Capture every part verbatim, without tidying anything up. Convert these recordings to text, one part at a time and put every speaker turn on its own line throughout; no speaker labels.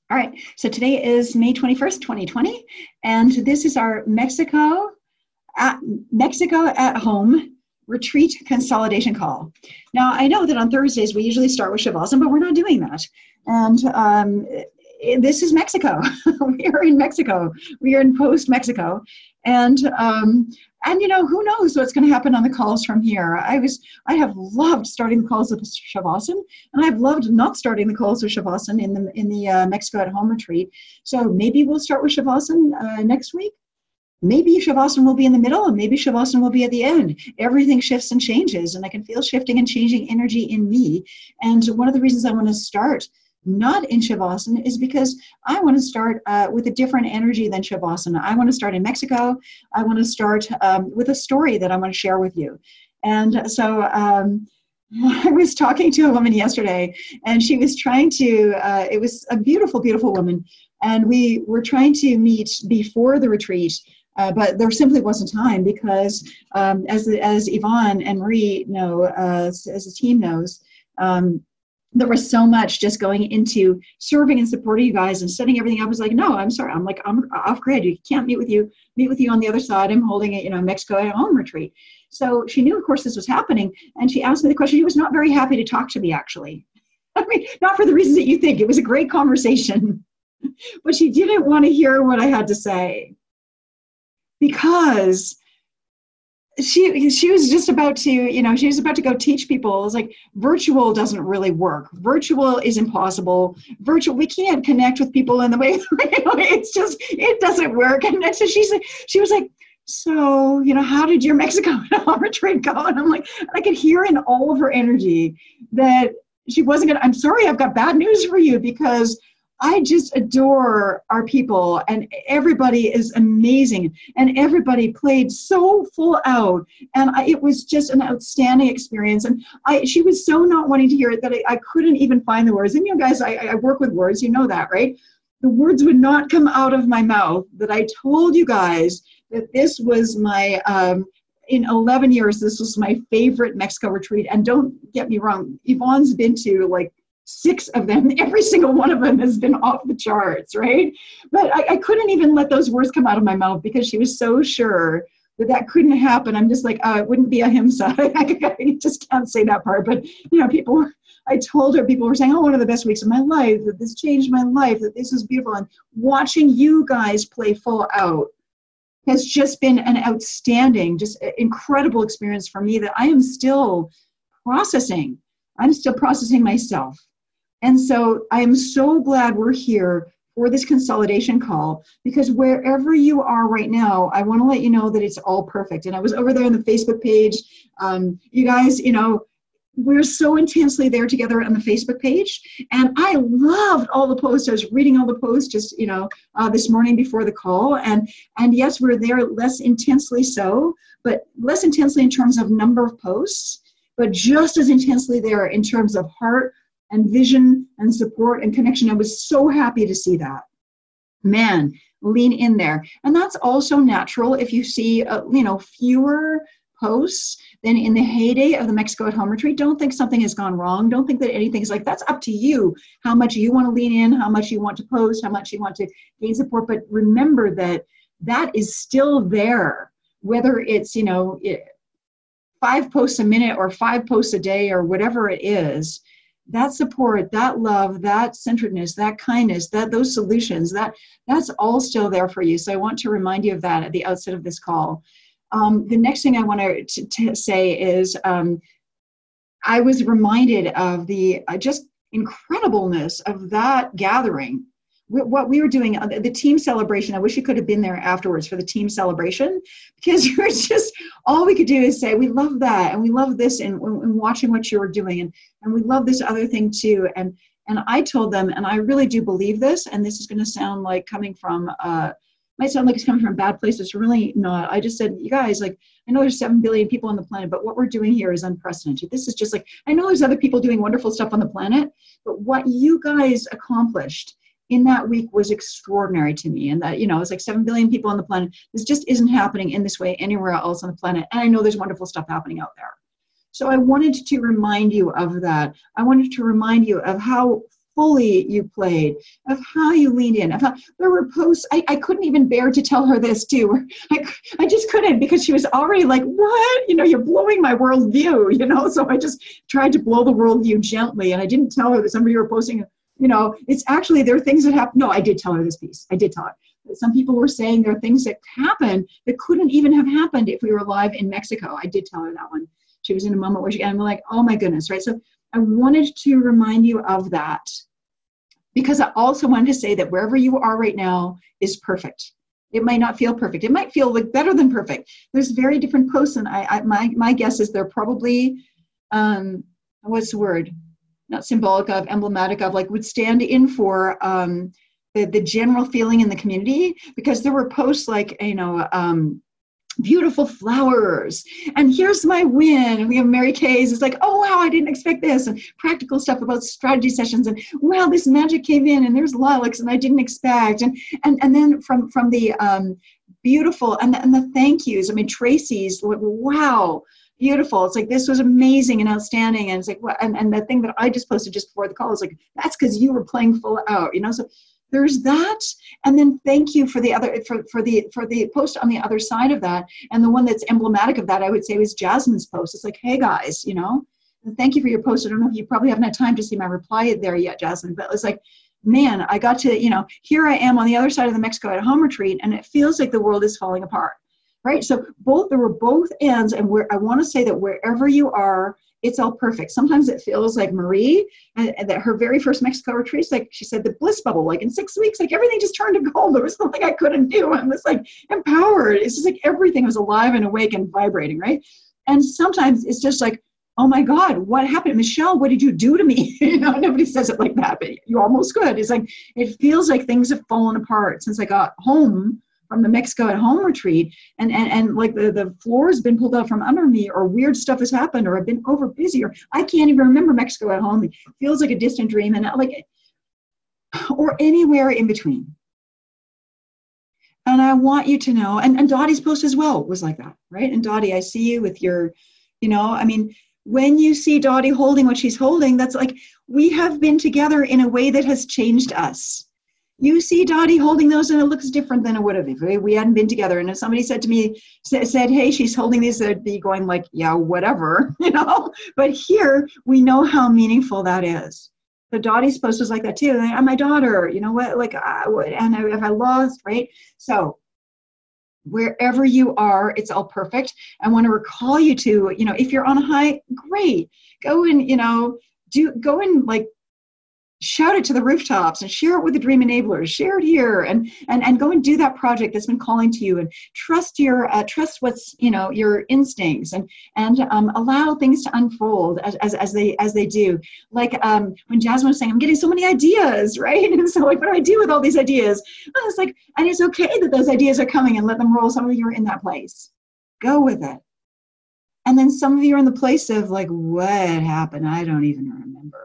All right, so today is May twenty-first, twenty twenty, and this is our Mexico at, Mexico at Home Retreat Consolidation Call. Now, I know that on Thursdays we usually start with Shavasana, but we're not doing that. And um, this is Mexico. We are in Mexico. We are in post-Mexico. And um, and you know, who knows what's going to happen on the calls from here. I was I have loved starting the calls with Shavasana, and I've loved not starting the calls with Shavasana in the in the uh, Mexico at Home retreat. So maybe we'll start with Shavasana uh, next week. Maybe Shavasana will be in the middle, and maybe Shavasana will be at the end. Everything shifts and changes, and I can feel shifting and changing energy in me. And one of the reasons I want to start not in Shavasana is because I want to start uh, with a different energy than Shavasana. I want to start in Mexico. I want to start um, with a story that I want to share with you. And so um, I was talking to a woman yesterday, and she was trying to, uh, it was a beautiful, beautiful woman, and we were trying to meet before the retreat. Uh, but there simply wasn't time because, um, as as Yvonne and Marie know, uh, as, as the team knows, um, there was so much just going into serving and supporting you guys and setting everything up. I was like, no, I'm sorry, I'm like I'm off grid. You can't meet with you. Meet with you on the other side. I'm holding a you know Mexico at Home retreat. So she knew, of course, this was happening, and she asked me the question. She was not very happy to talk to me, actually. I mean, not for the reasons that you think. It was a great conversation, but she didn't want to hear what I had to say. Because she she was just about to, you know, she was about to go teach people. It's like, virtual doesn't really work. Virtual is impossible. Virtual, we can't connect with people in the way, you know, it's just, it doesn't work. And so she's like, she was like, so, you know, how did your Mexico retreat go? And I'm like, I could hear in all of her energy that she wasn't gonna, I'm sorry, I've got bad news for you, because I just adore our people, and everybody is amazing, and everybody played so full out, and I, it was just an outstanding experience. And I, she was so not wanting to hear it that I, I couldn't even find the words. And you know, guys, I, I work with words, you know that, right? The words would not come out of my mouth that I told you guys that this was my, um, in eleven years, this was my favorite Mexico retreat. And don't get me wrong, Yvonne's been to like six of them. Every single one of them has been off the charts, right? But I, I couldn't even let those words come out of my mouth because she was so sure that that couldn't happen. I'm just like, oh, it wouldn't be a himsa. I just can't say that part. But, you know, people, I told her, people were saying, oh, one of the best weeks of my life, that this changed my life, that this is beautiful. And watching you guys play full out has just been an outstanding, just incredible experience for me that I am still processing. I'm still processing myself. And so I am so glad we're here for this consolidation call, because wherever you are right now, I want to let you know that it's all perfect. And I was over there on the Facebook page. Um, you guys, you know, we're so intensely there together on the Facebook page. And I loved all the posts. I was reading all the posts just, you know, uh, this morning before the call. And, and yes, we're there less intensely so, but less intensely in terms of number of posts, but just as intensely there in terms of heart and vision and support and connection. I was so happy to see that. Man, lean in there. And that's also natural if you see, uh, you know, fewer posts than in the heyday of the Mexico at Home retreat. Don't think something has gone wrong. Don't think that anything's like, that's up to you, how much you want to lean in, how much you want to post, how much you want to gain support. But remember that that is still there, whether it's, you know, it, five posts a minute or five posts a day or whatever it is. That support, that love, that centeredness, that kindness, that those solutions, that that's all still there for you. So I want to remind you of that at the outset of this call. Um, the next thing I want to, to, to say is um, I was reminded of the uh, just incredibleness of that gathering. What we were doing, the team celebration, I wish you could have been there afterwards for the team celebration, because you were just, all we could do is say, we love that, and we love this, and, and watching what you were doing, and, and we love this other thing too. And and I told them, and I really do believe this, and this is going to sound like coming from, uh, might sound like it's coming from a bad place. It's really not. I just said, you guys, like, I know there's seven billion people on the planet, but what we're doing here is unprecedented. This is just like, I know there's other people doing wonderful stuff on the planet, but what you guys accomplished in that week was extraordinary to me. And that, you know, it's like seven billion people on the planet. This just isn't happening in this way anywhere else on the planet. And I know there's wonderful stuff happening out there. So I wanted to remind you of that. I wanted to remind you of how fully you played, of how you leaned in, of how, there were posts, I, I couldn't even bear to tell her this too. I, I just couldn't, because she was already like, what? You know, you're blowing my worldview, you know? So I just tried to blow the worldview gently, and I didn't tell her that somebody were posting, you know, it's actually, there are things that happen. No, I did tell her this piece. I did tell her. Some people were saying there are things that happen that couldn't even have happened if we were live in Mexico. I did tell her that one. She was in a moment where she, and I'm like, oh my goodness, right? So I wanted to remind you of that, because I also wanted to say that wherever you are right now is perfect. It might not feel perfect. It might feel like better than perfect. There's very different posts, and I, I my my guess is they're probably, um, what's the word? Not symbolic of, emblematic of, like would stand in for um, the the general feeling in the community, because there were posts like, you know, um, beautiful flowers, and here's my win. And we have Mary Kay's, it's like, oh wow, I didn't expect this, and practical stuff about strategy sessions, and wow, this magic came in, and there's lilacs, and I didn't expect, and and and then from from the um, beautiful and the, and the thank yous. I mean, Tracy's, wow, beautiful. It's like, this was amazing and outstanding, and it's like, well, and and the thing that I just posted just before the call is like, that's because you were playing full out, you know. So there's that, and then thank you for the other for, for the for the post on the other side of that. And the one that's emblematic of that, I would say, was Jasmine's post. It's like, hey guys, you know, thank you for your post. I don't know if you probably haven't had time to see my reply there yet, Jasmine, but it was like, man, I got to, you know, here I am on the other side of the Mexico at home retreat, and it feels like the world is falling apart, right? So both, there were both ends, and where I want to say that wherever you are, it's all perfect. Sometimes it feels like Marie, and, and that her very first Mexico retreat, like she said, the bliss bubble, like in six weeks, like everything just turned to gold. There was nothing I couldn't do. I was like empowered. It's just like everything was alive and awake and vibrating, right? And sometimes it's just like, oh my God, what happened? Michelle, what did you do to me? You know, nobody says it like that, but you almost could. It's like, it feels like things have fallen apart since I got home from the Mexico at home retreat, and, and, and like the, the floor has been pulled out from under me, or weird stuff has happened, or I've been over busy, or I can't even remember Mexico at home. It feels like a distant dream, and like, or anywhere in between. And I want you to know, and, and Dottie's post as well was like that, right? And Dottie, I see you with your, you know, I mean, when you see Dottie holding what she's holding, that's like, we have been together in a way that has changed us. You see Dottie holding those, and it looks different than it would have if we hadn't been together. And if somebody said to me, said, hey, she's holding these, I'd be going like, yeah, whatever, you know. But here, we know how meaningful that is. So Dottie's post was like that too. I'm my daughter, you know what, like, uh, and I, if I lost, right? So wherever you are, it's all perfect. I want to recall you to, you know, if you're on a high, great. Go and, you know, do, go and like, shout it to the rooftops and share it with the Dream Enablers, share it here, and and and go and do that project that's been calling to you, and trust your uh, trust what's, you know, your instincts, and and um, allow things to unfold as, as as they as they do. Like um, when Jasmine was saying, I'm getting so many ideas, right? And so like, what do I do with all these ideas? Well, it's like, and it's okay that those ideas are coming, and let them roll. Some of you are in that place. Go with it. And then some of you are in the place of like, what happened? I don't even remember.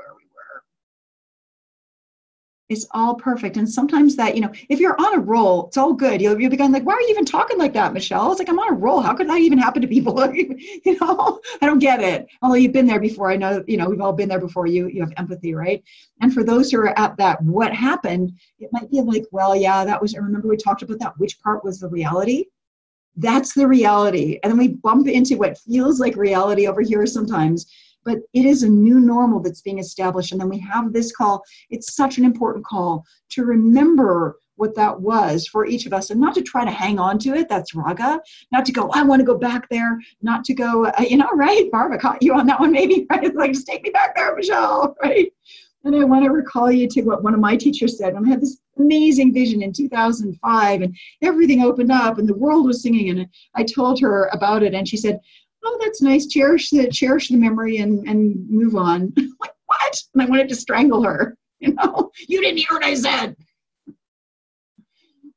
It's all perfect. And sometimes that, you know, if you're on a roll, it's all good. You'll, you'll be going like, why are you even talking like that, Michelle? It's like, I'm on a roll. How could that even happen to people? You know, I don't get it. Although you've been there before. I know, you know, we've all been there before. You, you have empathy, right? And for those who are at that, what happened, it might be like, well, yeah, that was, I remember we talked about that. Which part was the reality? That's the reality. And then we bump into what feels like reality over here sometimes. But it is a new normal that's being established. And then we have this call. It's such an important call to remember what that was for each of us, and not to try to hang on to it. That's raga. Not to go, I want to go back there. Not to go, uh, you know, right? Barb, I caught you on that one maybe, right? Like, just take me back there, Michelle, right? And I want to recall you to what one of my teachers said when I had this amazing vision in two thousand five, and everything opened up and the world was singing. And I told her about it, and she said, oh, that's nice. Cherish the cherish the memory and, and move on. Like, what? And I wanted to strangle her. You know, you didn't hear what I said.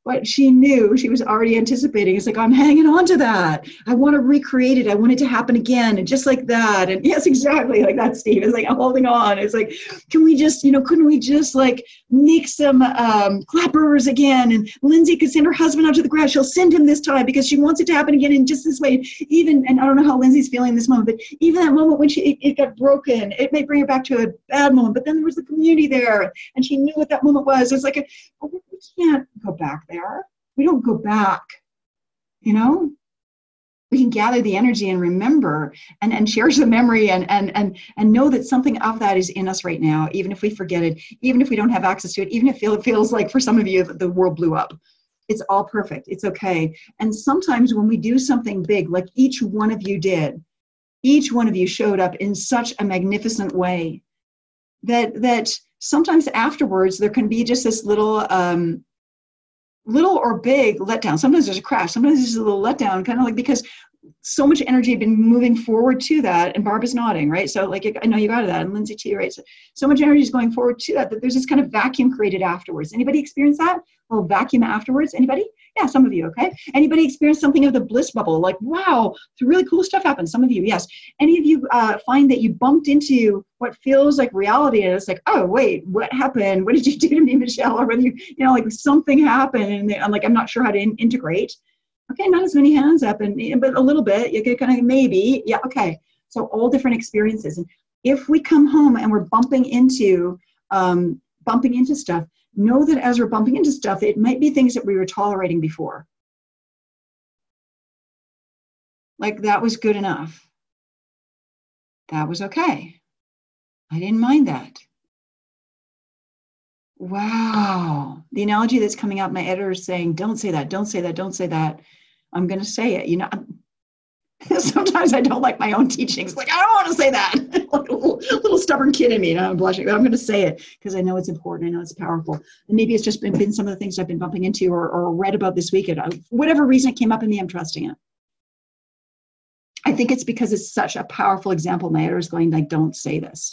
what she knew, she was already anticipating. It's like, I'm hanging on to that. I want to recreate it. I want it to happen again. And just like that. And yes, exactly like that, Steve. It's like, I'm holding on. It's like, can we just, you know, couldn't we just like make some um, clappers again? And Lindsay could send her husband out to the garage. She'll send him this time because she wants it to happen again in just this way. Even, and I don't know how Lindsay's feeling in this moment, but even that moment when she, it, it got broken, it may bring her back to a bad moment, but then there was the community there and she knew what that moment was. It's like, a, oh, we can't go back there. We don't go back, you know? We can gather the energy and remember and, and cherish the memory and, and, and, and know that something of that is in us right now, even if we forget it, even if we don't have access to it, even if it feels like for some of you the world blew up. It's all perfect. It's okay. And sometimes when we do something big, like each one of you did, each one of you showed up in such a magnificent way that that sometimes afterwards there can be just this little um, little or big letdown. Sometimes there's a crash. Sometimes there's a little letdown, kind of like because so much energy had been moving forward to that. And Barb is nodding, right? So like, I know you got that. And Lindsay too, right? So, so much energy is going forward to that, that there's this kind of vacuum created afterwards. Anybody experience that? A little vacuum afterwards? Anybody? Yeah, some of you, okay? Anybody experience something of the bliss bubble? Like, wow, really cool stuff happened. Some of you, yes. Any of you uh, find that you bumped into what feels like reality and it's like, oh, wait, what happened? What did you do to me, Michelle? Or whether you, you know, like something happened and I'm like, I'm not sure how to in- integrate. Okay, not as many hands up, and but a little bit. You could kind of maybe, yeah, okay. So all different experiences. And if we come home and we're bumping into um, bumping into stuff, know that as we're bumping into stuff, it might be things that we were tolerating before. Like that was good enough. That was okay. I didn't mind that. Wow. The analogy that's coming out, my editor is saying, don't say that, don't say that, don't say that. I'm going to say it. You know, sometimes I don't like my own teachings. Like, I don't want to say that. Like a little, little stubborn kid in me, and I'm blushing, but I'm going to say it because I know it's important. I know it's powerful. And maybe it's just been, been some of the things I've been bumping into or, or read about this weekend. Whatever reason it came up in me, I'm trusting it. I think it's because it's such a powerful example. My editor is going like, don't say this.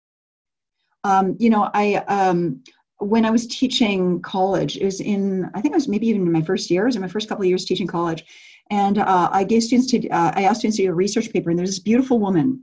Um, you know, I, um, when I was teaching college, it was in, I think it was maybe even in my first years, in my first couple of years teaching college. And uh, I gave students to, uh, I asked students to do a research paper, and there's this beautiful woman.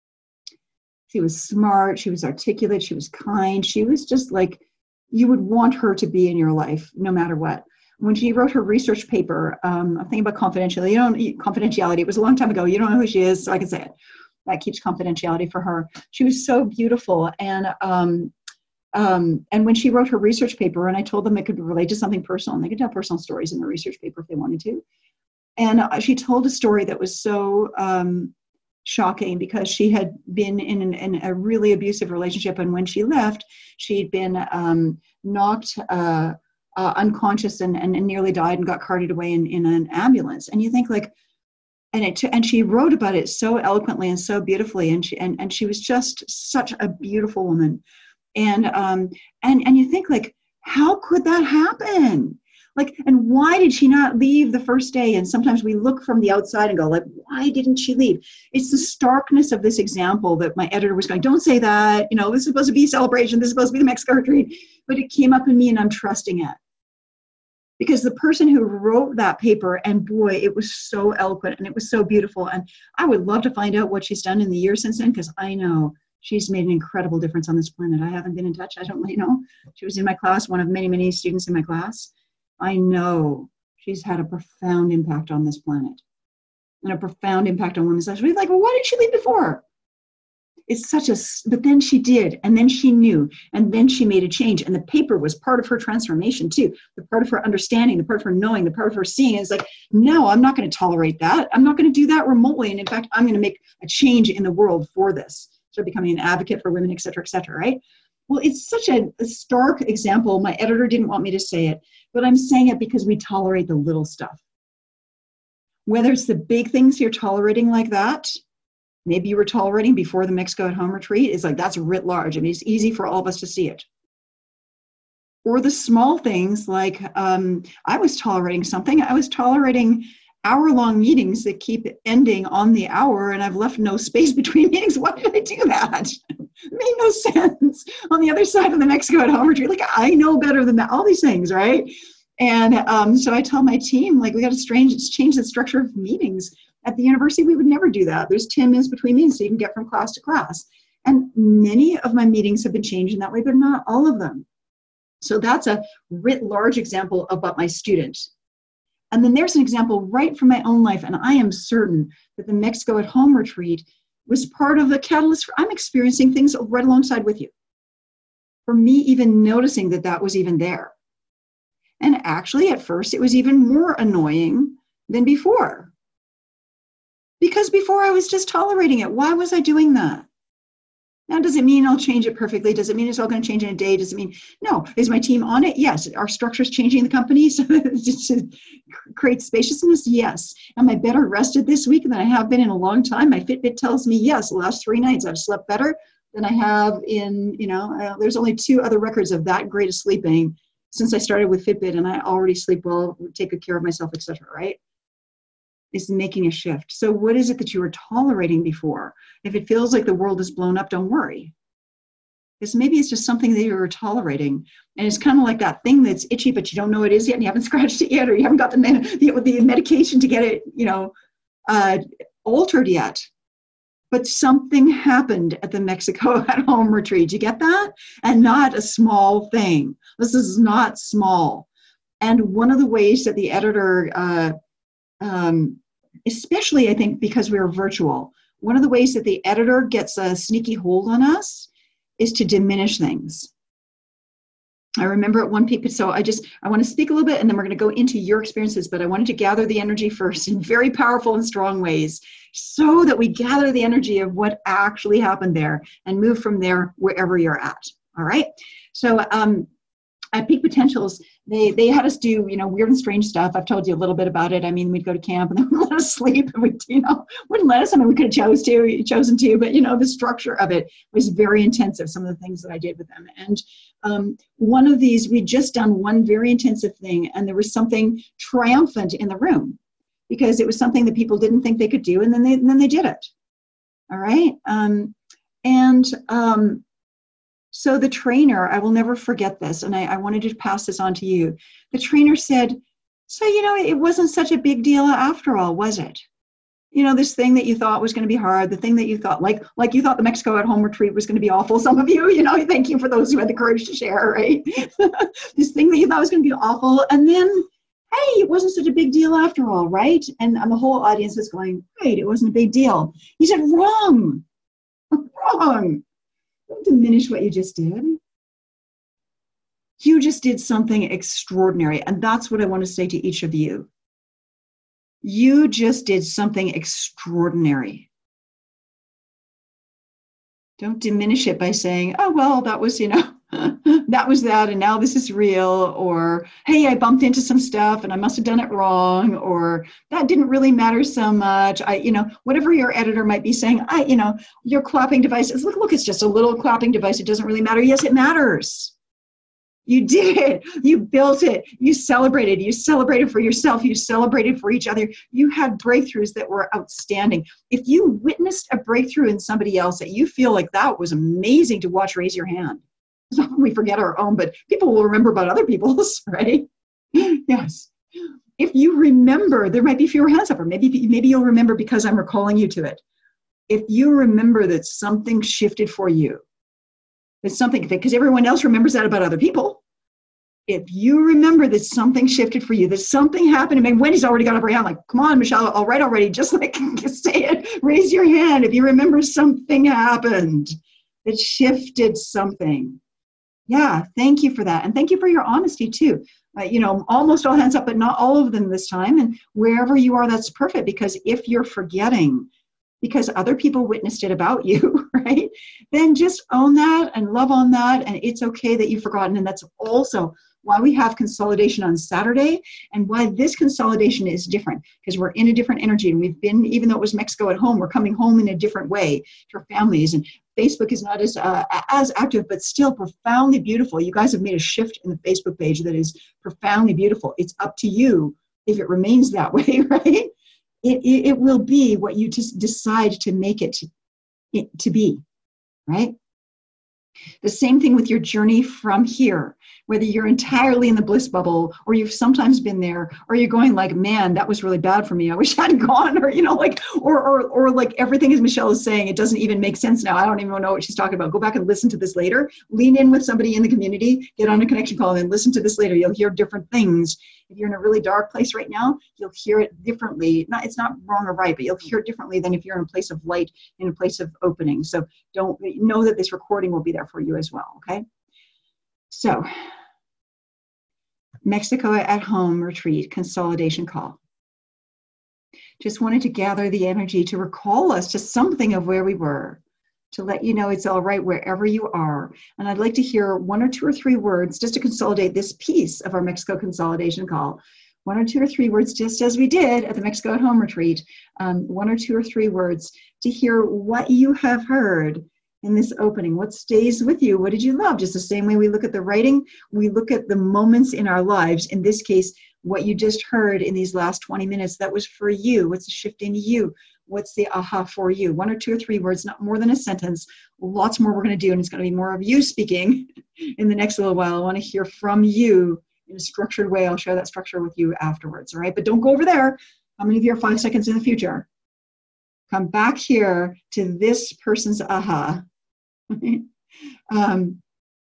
She was smart, she was articulate, she was kind. She was just like, you would want her to be in your life, no matter what. When she wrote her research paper, um, I'm thinking about confidentiality. You don't, confidentiality, it was a long time ago. You don't know who she is, so I can say it. That keeps confidentiality for her. She was so beautiful. And um, Um, and when she wrote her research paper, and I told them it could relate to something personal, and they could tell personal stories in the research paper if they wanted to. And uh, she told a story that was so um, shocking because she had been in, an, in a really abusive relationship. And when she left, she'd been um, knocked uh, uh, unconscious and, and, and nearly died and got carted away in, in an ambulance. And you think like, and it, and she wrote about it so eloquently and so beautifully. And she, and, and she was just such a beautiful woman. And, um, and, and you think like, how could that happen? Like, and why did she not leave the first day? And sometimes we look from the outside and go like, why didn't she leave? It's the starkness of this example that my editor was going, don't say that, you know, this is supposed to be a celebration. This is supposed to be the Mexico retreat, but it came up in me and I'm trusting it. Because the person who wrote that paper, and boy, it was so eloquent and it was so beautiful. And I would love to find out what she's done in the years since then, because I know she's made an incredible difference on this planet. I haven't been in touch. I don't really know. She was in my class, one of many, many students in my class. I know she's had a profound impact on this planet and a profound impact on women's lives. We're like, well, why did she leave before? It's such a, but then she did, and then she knew, and then she made a change. And the paper was part of her transformation too. The part of her understanding, the part of her knowing, the part of her seeing is like, no, I'm not going to tolerate that. I'm not going to do that remotely. And in fact, I'm going to make a change in the world for this. So becoming an advocate for women, et cetera, et cetera, right? Well, it's such a, a stark example. My editor didn't want me to say it, but I'm saying it because we tolerate the little stuff. Whether it's the big things you're tolerating like that, maybe you were tolerating before the Mexico at Home retreat, it's like that's writ large. I mean, it's easy for all of us to see it. Or the small things like um, I was tolerating something. I was tolerating hour-long meetings that keep ending on the hour, and I've left no space between meetings. Why did I do that? It made no sense. On the other side of the Mexico at Home retreat, like I know better than that. All these things, right? And um, so I tell my team, like, we got to strange, change the structure of meetings. At the university, we would never do that. There's ten minutes between meetings so you can get from class to class. And many of my meetings have been changed in that way, but not all of them. So that's a writ large example about my student. And then there's an example right from my own life. And I am certain that the Mexico at Home retreat was part of the catalyst for I'm experiencing things right alongside with you. For me, even noticing that that was even there. And actually, at first, it was even more annoying than before. Because before I was just tolerating it. Why was I doing that? Now, does it mean I'll change it perfectly? Does it mean it's all going to change in a day? Does it mean, no. Is my team on it? Yes. Are structures changing the company so just to create spaciousness? Yes. Am I better rested this week than I have been in a long time? My Fitbit tells me yes. The last three nights I've slept better than I have in, you know, uh, there's only two other records of that great of sleeping since I started with Fitbit, and I already sleep well, take good care of myself, et cetera, right? Is making a shift. So what is it that you were tolerating before? If it feels like the world is blown up, don't worry. Because maybe it's just something that you were tolerating. And it's kind of like that thing that's itchy, but you don't know it is yet, and you haven't scratched it yet, or you haven't got the, med- the, the medication to get it, you know, uh, altered yet. But something happened at the Mexico at Home retreat. You get that? And not a small thing. This is not small. And one of the ways that the editor, uh, um, especially I think because we were virtual, one of the ways that the editor gets a sneaky hold on us is to diminish things. I remember at one peak, so I just, I want to speak a little bit and then we're going to go into your experiences, but I wanted to gather the energy first in very powerful and strong ways so that we gather the energy of what actually happened there and move from there wherever you're at. All right. So um, at Peak Potentials, they they had us do, you know, weird and strange stuff. I've told you a little bit about it. I mean, we'd go to camp and they wouldn't let us sleep. And we, you know, wouldn't let us. I mean, we could have chose to, chosen to, but, you know, the structure of it was very intensive, some of the things that I did with them. And um, one of these, we'd just done one very intensive thing, and there was something triumphant in the room because it was something that people didn't think they could do, and then they, and then they did it. All right. Um, and um, So the trainer, I will never forget this, and I, I wanted to pass this on to you. The trainer said, so, you know, it wasn't such a big deal after all, was it? You know, this thing that you thought was going to be hard, the thing that you thought, like, like you thought the Mexico at Home retreat was going to be awful. Some of you, you know, thank you for those who had the courage to share, right? This thing that you thought was going to be awful. And then, hey, it wasn't such a big deal after all, right? And, and the whole audience was going, right, it wasn't a big deal. He said, wrong, wrong. Don't diminish what you just did. You just did something extraordinary. And that's what I want to say to each of you. You just did something extraordinary. Don't diminish it by saying, oh, well, that was, you know, that was that, and now this is real, or, hey, I bumped into some stuff and I must have done it wrong, or that didn't really matter so much. I, you know, whatever your editor might be saying, I, you know, your clapping device is, look, look, it's just a little clapping device. It doesn't really matter. Yes, it matters. You did it. You built it. You celebrated. You celebrated for yourself. You celebrated for each other. You had breakthroughs that were outstanding. If you witnessed a breakthrough in somebody else that you feel like that was amazing to watch, raise your hand. So we forget our own, but people will remember about other people's, right? Yes. If you remember, there might be fewer hands up, or maybe, maybe you'll remember because I'm recalling you to it. If you remember that something shifted for you, it's something, because everyone else remembers that about other people. If you remember that something shifted for you, that something happened, I mean, Wendy's already got up her hand, like, come on, Michelle, all right already, just like, say it, raise your hand. If you remember something happened that shifted something. Yeah, thank you for that. And thank you for your honesty too. Uh, you know, almost all hands up, but not all of them this time. And wherever you are, that's perfect, because if you're forgetting, because other people witnessed it about you, right? Then just own that and love on that. And it's okay that you've forgotten. And that's also why we have consolidation on Saturday, and why this consolidation is different, because we're in a different energy. And we've been, even though it was Mexico at Home, we're coming home in a different way to our families. And Facebook is not as uh, as active, but still profoundly beautiful. You guys have made a shift in the Facebook page that is profoundly beautiful. It's up to you if it remains that way, right? It, it, it will be what you just decide to make it to, it to be, right? The same thing with your journey from here, whether you're entirely in the bliss bubble or you've sometimes been there, or you're going like, man, that was really bad for me. I wish I hadn't gone, or, you know, like, or, or, or like everything as Michelle is saying, it doesn't even make sense now. I don't even know what she's talking about. Go back and listen to this later. Lean in with somebody in the community, get on a connection call and listen to this later. You'll hear different things. If you're in a really dark place right now, you'll hear it differently. Not, it's not wrong or right, but you'll hear it differently than if you're in a place of light, in a place of opening. So don't know that this recording will be there for you as well, okay? So, Mexico at Home Retreat Consolidation Call. Just wanted to gather the energy to recall us to something of where we were, to let you know it's all right wherever you are. And I'd like to hear one or two or three words just to consolidate this piece of our Mexico Consolidation Call. One or two or three words, just as we did at the Mexico at Home Retreat. Um, one or two or three words to hear what you have heard in this opening. What stays with you? What did you love? Just the same way we look at the writing, we look at the moments in our lives. In this case, what you just heard in these last twenty minutes, that was for you. What's the shift in you? What's the aha for you? One or two or three words, not more than a sentence. Lots more we're going to do, and it's going to be more of you speaking in the next little while. I want to hear from you in a structured way. I'll share that structure with you afterwards, all right? But don't go over there. How many of you are five seconds in the future? Come back here to this person's aha. um,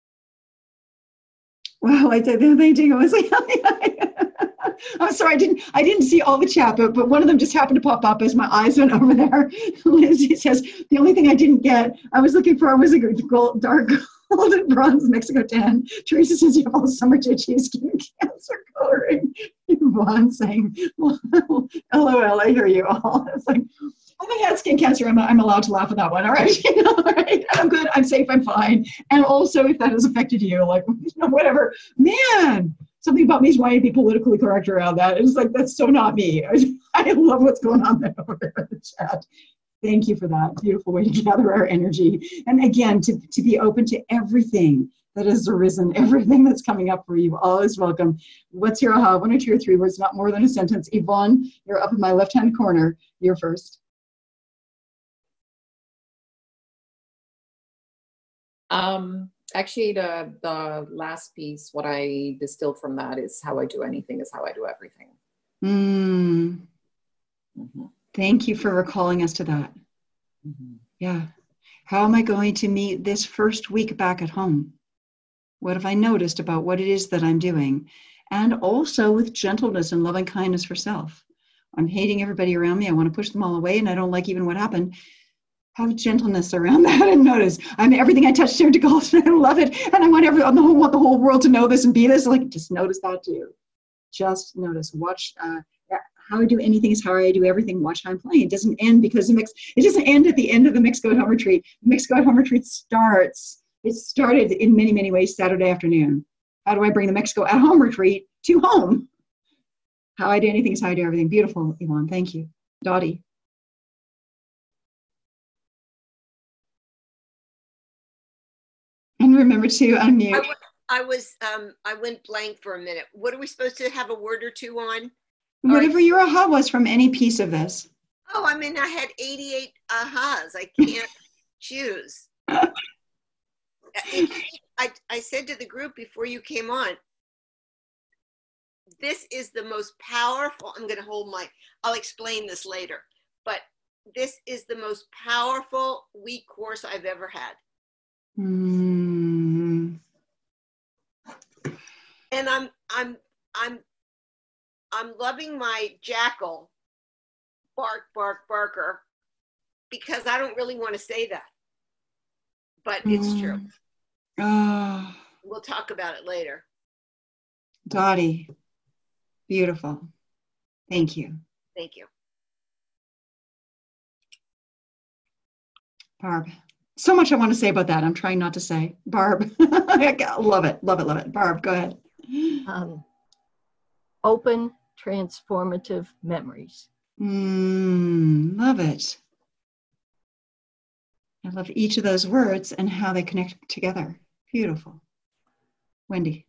wow, I did. They did. I was like, I'm sorry, I didn't. I didn't see all the chat, but but one of them just happened to pop up as my eyes went over there. Lindsay says the only thing I didn't get, I was looking for, was a gold, dark golden bronze Mexico tan. Teresa says you have all summer ditchy skin cancer coloring. Yvonne saying, well, LOL, I hear you all. It's like, if I had skin cancer, I'm, I'm allowed to laugh at that one, all right? You know, all right? I'm good, I'm safe, I'm fine. And also, if that has affected you, like, you know, whatever. Man, something about me is wanting to be politically correct around that. It's like, that's so not me. I, I love what's going on there over there in the chat. Thank you for that. Beautiful way to gather our energy. And again, to, to be open to everything that has arisen, everything that's coming up for you. All is welcome. What's your aha? One or two or three words, not more than a sentence. Yvonne, you're up in my left-hand corner. You're first.
Um, actually, the, the last piece, what I distilled from that is how I do anything is how I do everything.
Mm.
Mm-hmm.
Thank you for recalling us to that.
Mm-hmm.
Yeah. How am I going to meet this first week back at home? What have I noticed about what it is that I'm doing? And also with gentleness and loving kindness for self. I'm hating everybody around me. I want to push them all away, and I don't like even what happened. Have gentleness around that and notice. I'm everything I touch turned to gold, and I love it. And I want every on the whole want the whole world to know this and be this. Like, just notice that too. Just notice. Watch. Uh, how I do anything is how I do everything. Watch how I'm playing. It doesn't end because the mix. It doesn't end at the end of the Mexico at Home Retreat. The Mexico at Home Retreat starts. It started in many many ways Saturday afternoon. How do I bring the Mexico at Home Retreat to home? How I do anything is how I do everything. Beautiful, Yvonne. Thank you, Dottie. And remember to unmute.
I, w- I was, um, I went blank for a minute. What are we supposed to have a word or two on?
Whatever
right.
Your aha was from any piece of this.
Oh, I mean, I had eighty-eight ahas. I can't choose. It, I, I said to the group before you came on, this is the most powerful, I'm going to hold my, I'll explain this later, but this is the most powerful week course I've ever had.
Mm.
And I'm, I'm, I'm, I'm loving my jackal, bark, bark, barker, because I don't really want to say that, but it's
Mm.
true.
Oh.
We'll talk about it later.
Dottie, beautiful. Thank you.
Thank you.
Barb. So much I want to say about that. I'm trying not to say. Barb. I love it. Love it. Love it. Barb, go ahead.
Um, open, transformative memories.
Mm, love it. I love each of those words and how they connect together. Beautiful. Wendy.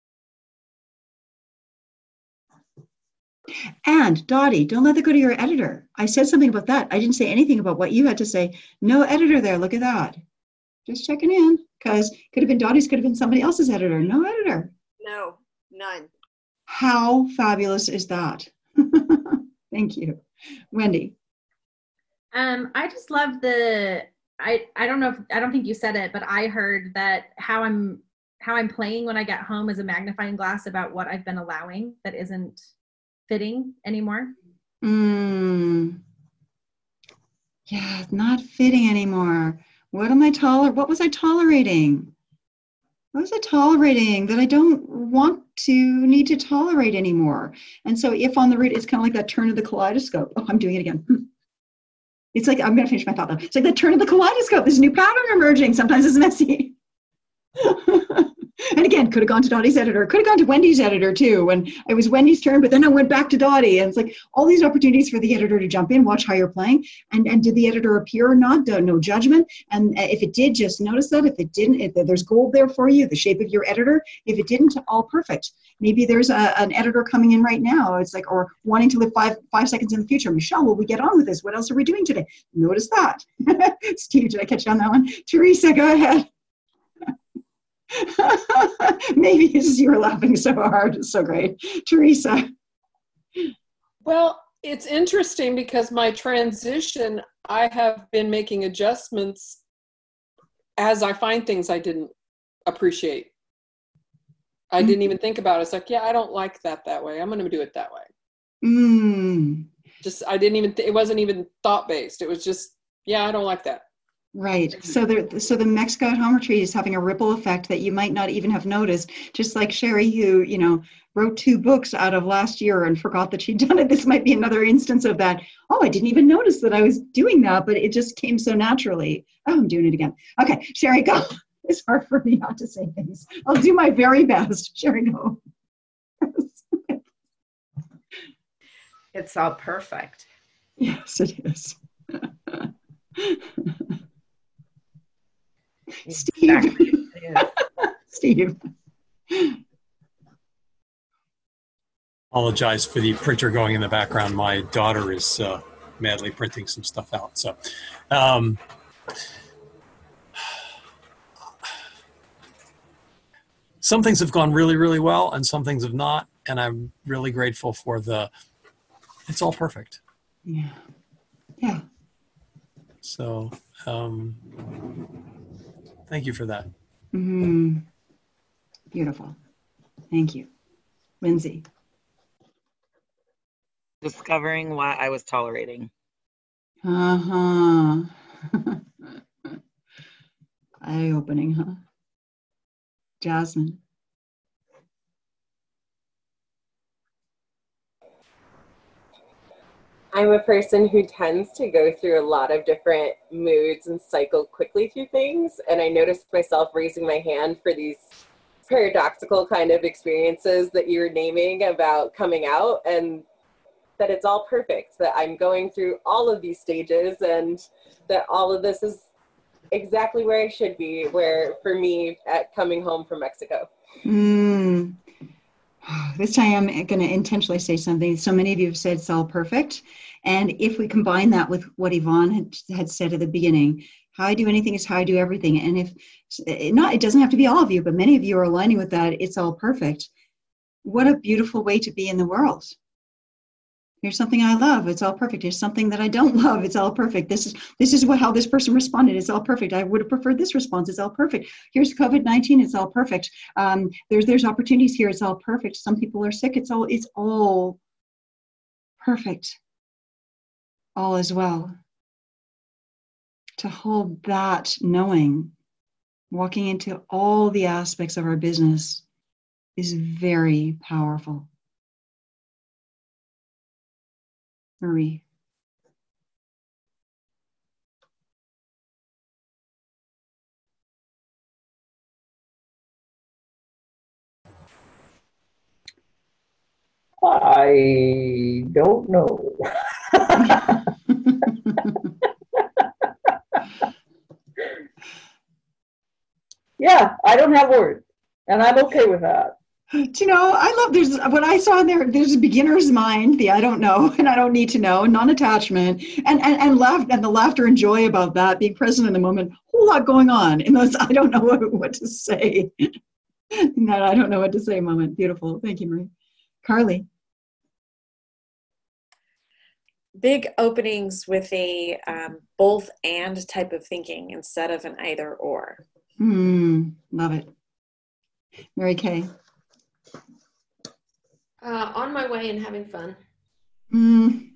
And Dottie, don't let that go to your editor. I said something about that. I didn't say anything about what you had to say. No editor there. Look at that. Just checking in, because could have been Dottie's, could have been somebody else's editor. No editor.
No, none.
How fabulous is that? Thank you. Wendy.
Um, I just love the, I, I don't know if, I don't think you said it, but I heard that how I'm, how I'm playing when I get home is a magnifying glass about what I've been allowing that isn't fitting anymore.
Mm. Yeah, not fitting anymore. What am I toler? What was I tolerating? What was I tolerating that I don't want to need to tolerate anymore? And so if on the route, it's kind of like that turn of the kaleidoscope. Oh, I'm doing it again. It's like, I'm going to finish my thought though. It's like the turn of the kaleidoscope. There's a new pattern emerging. Sometimes it's messy. And again, could have gone to Dottie's editor, could have gone to Wendy's editor too. When it was Wendy's turn, but then I went back to Dottie. And it's like all these opportunities for the editor to jump in, watch how you're playing. And, and did the editor appear or not? No judgment. And if it did, just notice that. If it didn't, if there's gold there for you, the shape of your editor. If it didn't, all perfect. Maybe there's a, an editor coming in right now. It's like, or wanting to live five, five seconds in the future. Michelle, will we get on with this? What else are we doing today? Notice that. Steve, did I catch you on that one? Teresa, go ahead. Maybe it's just you were laughing so hard. It's so great. Teresa.
Well, it's interesting because my transition, I have been making adjustments as I find things I didn't appreciate. I mm. didn't even think about it. It's like, yeah, I don't like that that way. I'm going to do it that way.
Mm.
Just, I didn't even, th- it wasn't even thought-based. It was just, yeah, I don't like that.
Right. So the so the Mexico at Home retreat is having a ripple effect that you might not even have noticed. Just like Sherry, who, you know, wrote two books out of last year and forgot that she'd done it. This might be another instance of that. Oh, I didn't even notice that I was doing that, but it just came so naturally. Oh, I'm doing it again. Okay, Sherry, go. It's hard for me not to say things. I'll do my very best. Sherry, go.
It's all perfect.
Yes, it is. Steve.
Exactly.
Steve.
Apologize for the printer going in the background. My daughter is uh, madly printing some stuff out. So, um, some things have gone really, really well, and some things have not. And I'm really grateful for the. It's all perfect.
Yeah. Yeah.
So. Um, Thank you for that.
Mm-hmm. Beautiful. Thank you. Lindsay.
Discovering what I was tolerating.
Uh-huh. Eye-opening, huh? Jasmine.
I'm a person who tends to go through a lot of different moods and cycle quickly through things. And I noticed myself raising my hand for these paradoxical kind of experiences that you were naming about coming out, and that it's all perfect, that I'm going through all of these stages and that all of this is exactly where I should be, where for me at coming home from Mexico.
Mm. This time I'm going to intentionally say something. So many of you have said it's all perfect. And if we combine that with what Yvonne had, had said at the beginning, how I do anything is how I do everything. And if it, not, it doesn't have to be all of you, but many of you are aligning with that. It's all perfect. What a beautiful way to be in the world. Here's something I love. It's all perfect. Here's something that I don't love. It's all perfect. This is this is what how this person responded. It's all perfect. I would have preferred this response. It's all perfect. Here's COVID nineteen. It's all perfect. Um, there's there's opportunities here. It's all perfect. Some people are sick. It's all it's all perfect. All is well. To hold that knowing, walking into all the aspects of our business is very powerful. Marie.
I don't know. Yeah, I don't have words, and I'm okay with that.
Do you know, I love, there's what I saw in there, there's a beginner's mind, the I don't know and I don't need to know, non-attachment, and and and laugh and the laughter and joy about that, being present in the moment, a whole lot going on in those I don't know what, what to say. In that I don't know what to say moment. Beautiful. Thank you, Marie. Carly.
Big openings with a um, both and type of thinking instead of an either or.
Hmm. Love it. Mary Kay.
Uh, on my way and having fun.
Mm.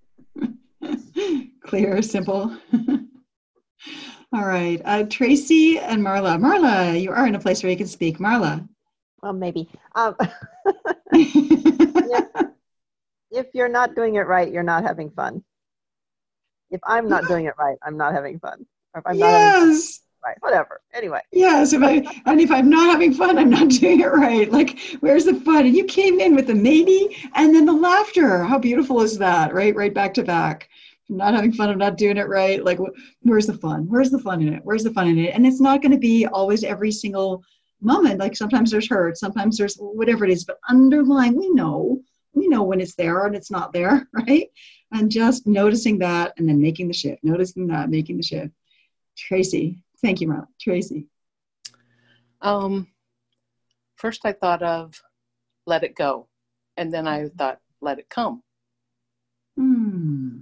Clear, simple. All right. Uh, Tracy and Marla. Marla, you are in a place where you can speak. Marla.
Well, maybe. Um, if, if you're not doing it right, you're not having fun. If I'm not doing it right, I'm not having fun. Or if I'm not having fun,
Yes.
right, whatever. Anyway.
Yes, if I and if I'm not having fun, I'm not doing it right. Like, where's the fun? And you came in with the maybe and then the laughter. How beautiful is that? Right, right back to back. I'm not having fun. I'm not doing it right. Like, wh- where's the fun? Where's the fun in it? Where's the fun in it? And it's not going to be always every single moment. Like sometimes there's hurt, sometimes there's whatever it is. But underlying, we know, we know when it's there and it's not there, right? And just noticing that and then making the shift. Noticing that, making the shift. Tracy. Thank you, Marla. Tracy.
Um, first I thought of let it go. And then I thought, let it come.
Hmm.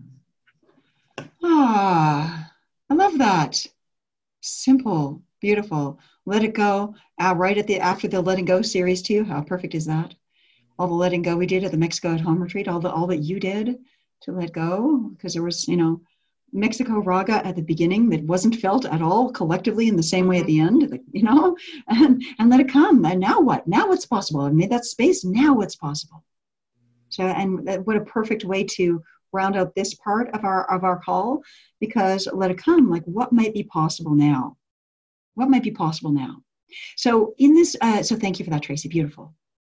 Ah, I love that. Simple, beautiful. Let it go. Uh, right at the after the letting go series too. How perfect is that? All the letting go we did at the Mexico at Home retreat. All the all that you did to let go, because there was, you know, Mexico raga at the beginning that wasn't felt at all collectively in the same way at the end, like, you know, and, and let it come. And now what? Now what's possible? I've made that space. Now what's possible? So, and that, what a perfect way to round out this part of our of our call, because let it come. Like, what might be possible now? What might be possible now? So in this, uh, so thank you for that, Tracy. Beautiful.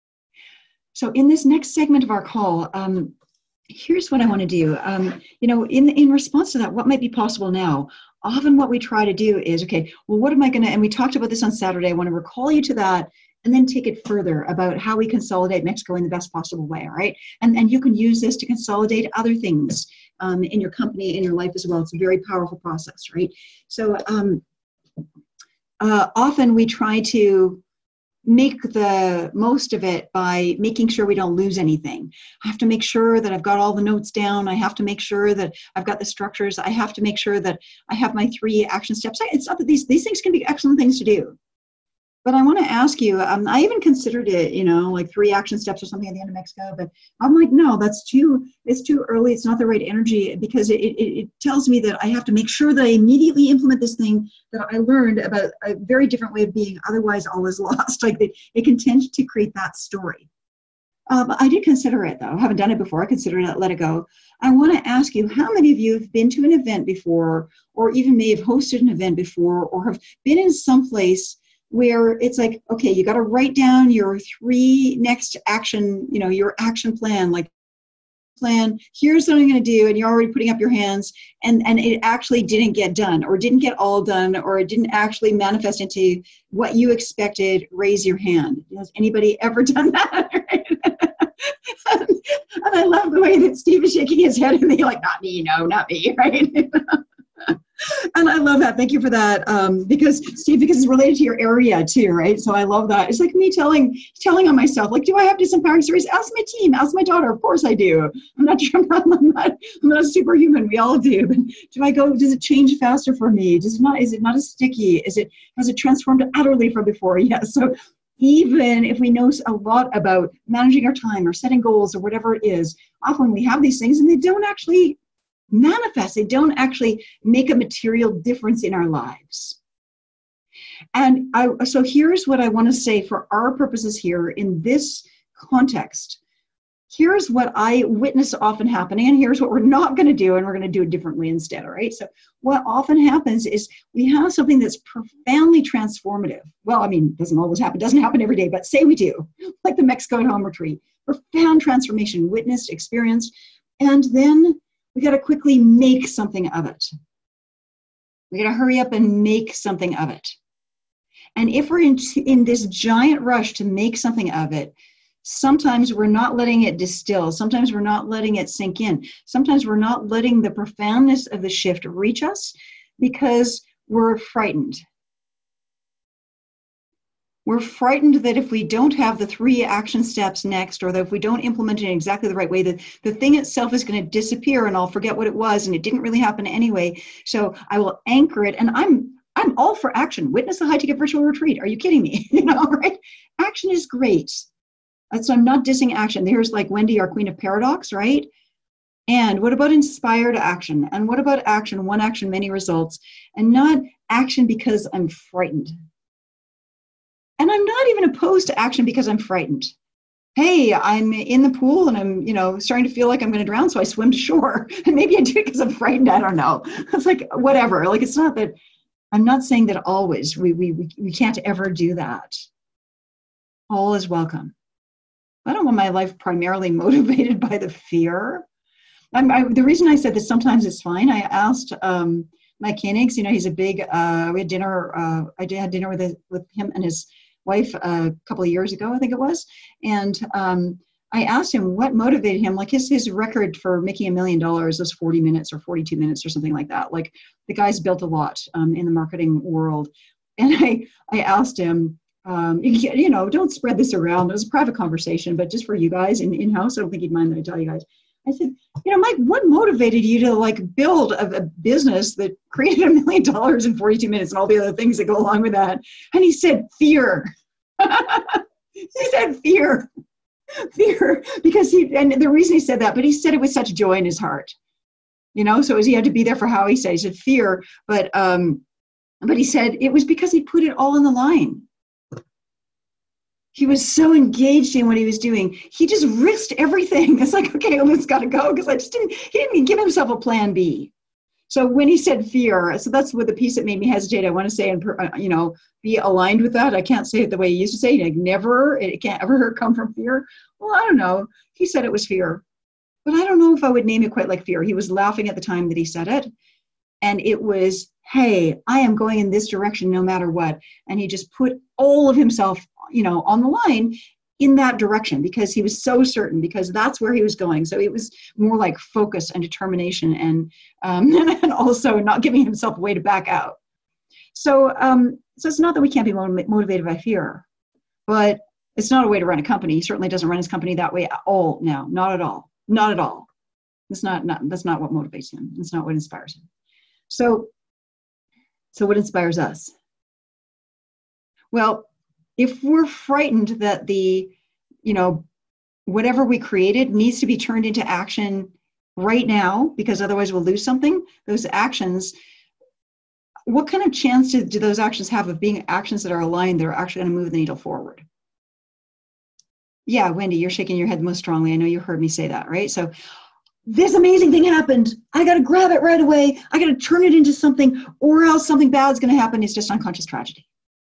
So in this next segment of our call, um, here's what I want to do. Um, you know, in, in response to that, what might be possible now? Often what we try to do is, okay, well, what am I going to, and we talked about this on Saturday, I want to recall you to that and then take it further about how we consolidate Mexico in the best possible way, all right? And, and you can use this to consolidate other things um, in your company, in your life as well. It's a very powerful process, right? So um, uh, often we try to make the most of it by making sure we don't lose anything. I have to make sure that I've got all the notes down. I have to make sure that I've got the structures. I have to make sure that I have my three action steps. It's not that these, these things can be excellent things to do. But I want to ask you, um, I even considered it, you know, like three action steps or something at the end of Mexico, but I'm like, no, that's too, it's too early. It's not the right energy, because it, it, it tells me that I have to make sure that I immediately implement this thing that I learned about a very different way of being, otherwise all is lost. Like it, it can tend to create that story. Um, I did consider it though. I haven't done it before. I considered it, let it go. I want to ask you, how many of you have been to an event before, or even may have hosted an event before, or have been in some place where it's like, okay, you got to write down your three next action, you know, your action plan, like plan, here's what I'm going to do, and you're already putting up your hands, and, and it actually didn't get done, or didn't get all done, or it didn't actually manifest into what you expected, raise your hand. Has anybody ever done that? and, and I love the way that Steve is shaking his head, and they're like, not me, no, not me, right? And I love that. Thank you for that. Um, because Steve, because it's related to your area too, right? So I love that. It's like me telling, telling on myself, like, do I have disempowering stories? Ask my team, ask my daughter. Of course I do. I'm not, I'm not, I'm not, I'm not a superhuman. We all do. But do I go, does it change faster for me? Does it not, is it not as sticky? Is it, has it transformed utterly from before? Yes. So even if we know a lot about managing our time or setting goals or whatever it is, often we have these things and they don't actually manifest. They don't actually make a material difference in our lives. And I, so here's what I want to say for our purposes here in this context. Here's what I witness often happening, and here's what we're not going to do, and we're going to do it differently instead, all right? So what often happens is we have something that's profoundly transformative. Well, I mean, it doesn't always happen. It doesn't happen every day, but say we do, like the Mexico at Home retreat. Profound transformation, witnessed, experienced, and then we got to quickly make something of it. We got to hurry up and make something of it. And if we're in, in this giant rush to make something of it, sometimes we're not letting it distill. Sometimes we're not letting it sink in. Sometimes we're not letting the profoundness of the shift reach us because we're frightened. We're frightened that if we don't have the three action steps next, or that if we don't implement it in exactly the right way, that the thing itself is going to disappear and I'll forget what it was and it didn't really happen anyway. So I will anchor it. And I'm I'm all for action. Witness the high ticket virtual retreat. Are you kidding me? You know, right? Action is great. So I'm not dissing action. There's like Wendy, our queen of paradox, right? And what about inspired action? And what about action, one action, many results, and not action because I'm frightened. And I'm not even opposed to action because I'm frightened. Hey, I'm in the pool and I'm, you know, starting to feel like I'm going to drown, so I swim to shore. And maybe I do it because I'm frightened. I don't know. It's like, whatever. Like, it's not that, I'm not saying that always. We, we, we, we can't ever do that. All is welcome. I don't want my life primarily motivated by the fear. I'm, I, the reason I said that sometimes it's fine, I asked um, Mike Koenigs, you know, he's a big, uh, we had dinner, uh, I did had dinner with, his, with him and his wife a couple of years ago, I think it was. And um, I asked him what motivated him. Like his, his record for making a million dollars was forty minutes or forty-two minutes or something like that. Like the guy's built a lot um, in the marketing world. And I, I asked him, um, you, you know, don't spread this around. It was a private conversation, but just for you guys in, in-house, I don't think he'd mind that I tell you guys. I said, you know, Mike, what motivated you to like build a, a business that created a million dollars in forty-two minutes and all the other things that go along with that? And he said, fear. He said fear, fear, because he, and the reason he said that, but he said it with such joy in his heart, you know, so he had to be there for how he said, he said fear, but, um, but he said it was because he put it all on the line. He was so engaged in what he was doing. He just risked everything. It's like, okay, well, it's got to go because I just didn't, he didn't even give himself a plan B. So when he said fear, so that's what the piece that made me hesitate. I want to say, and you know, be aligned with that. I can't say it the way he used to say it. Like never, it can't ever come from fear. Well, I don't know. He said it was fear, but I don't know if I would name it quite like fear. He was laughing at the time that he said it. And it was, hey, I am going in this direction no matter what. And he just put all of himself, you know, on the line in that direction because he was so certain, because that's where he was going. So it was more like focus and determination and um, and also not giving himself a way to back out. So, um, so it's not that we can't be motivated by fear, but it's not a way to run a company. He certainly doesn't run his company that way at all now, not at all, not at all. That's not, not, that's not what motivates him. That's not what inspires him. So, so what inspires us? Well, if we're frightened that the, you know, whatever we created needs to be turned into action right now, because otherwise we'll lose something, those actions, what kind of chance do, do those actions have of being actions that are aligned, that are actually going to move the needle forward? Yeah, Wendy, you're shaking your head most strongly. I know you heard me say that, right? So this amazing thing happened. I got to grab it right away. I got to turn it into something, or else something bad's going to happen. It's just unconscious tragedy.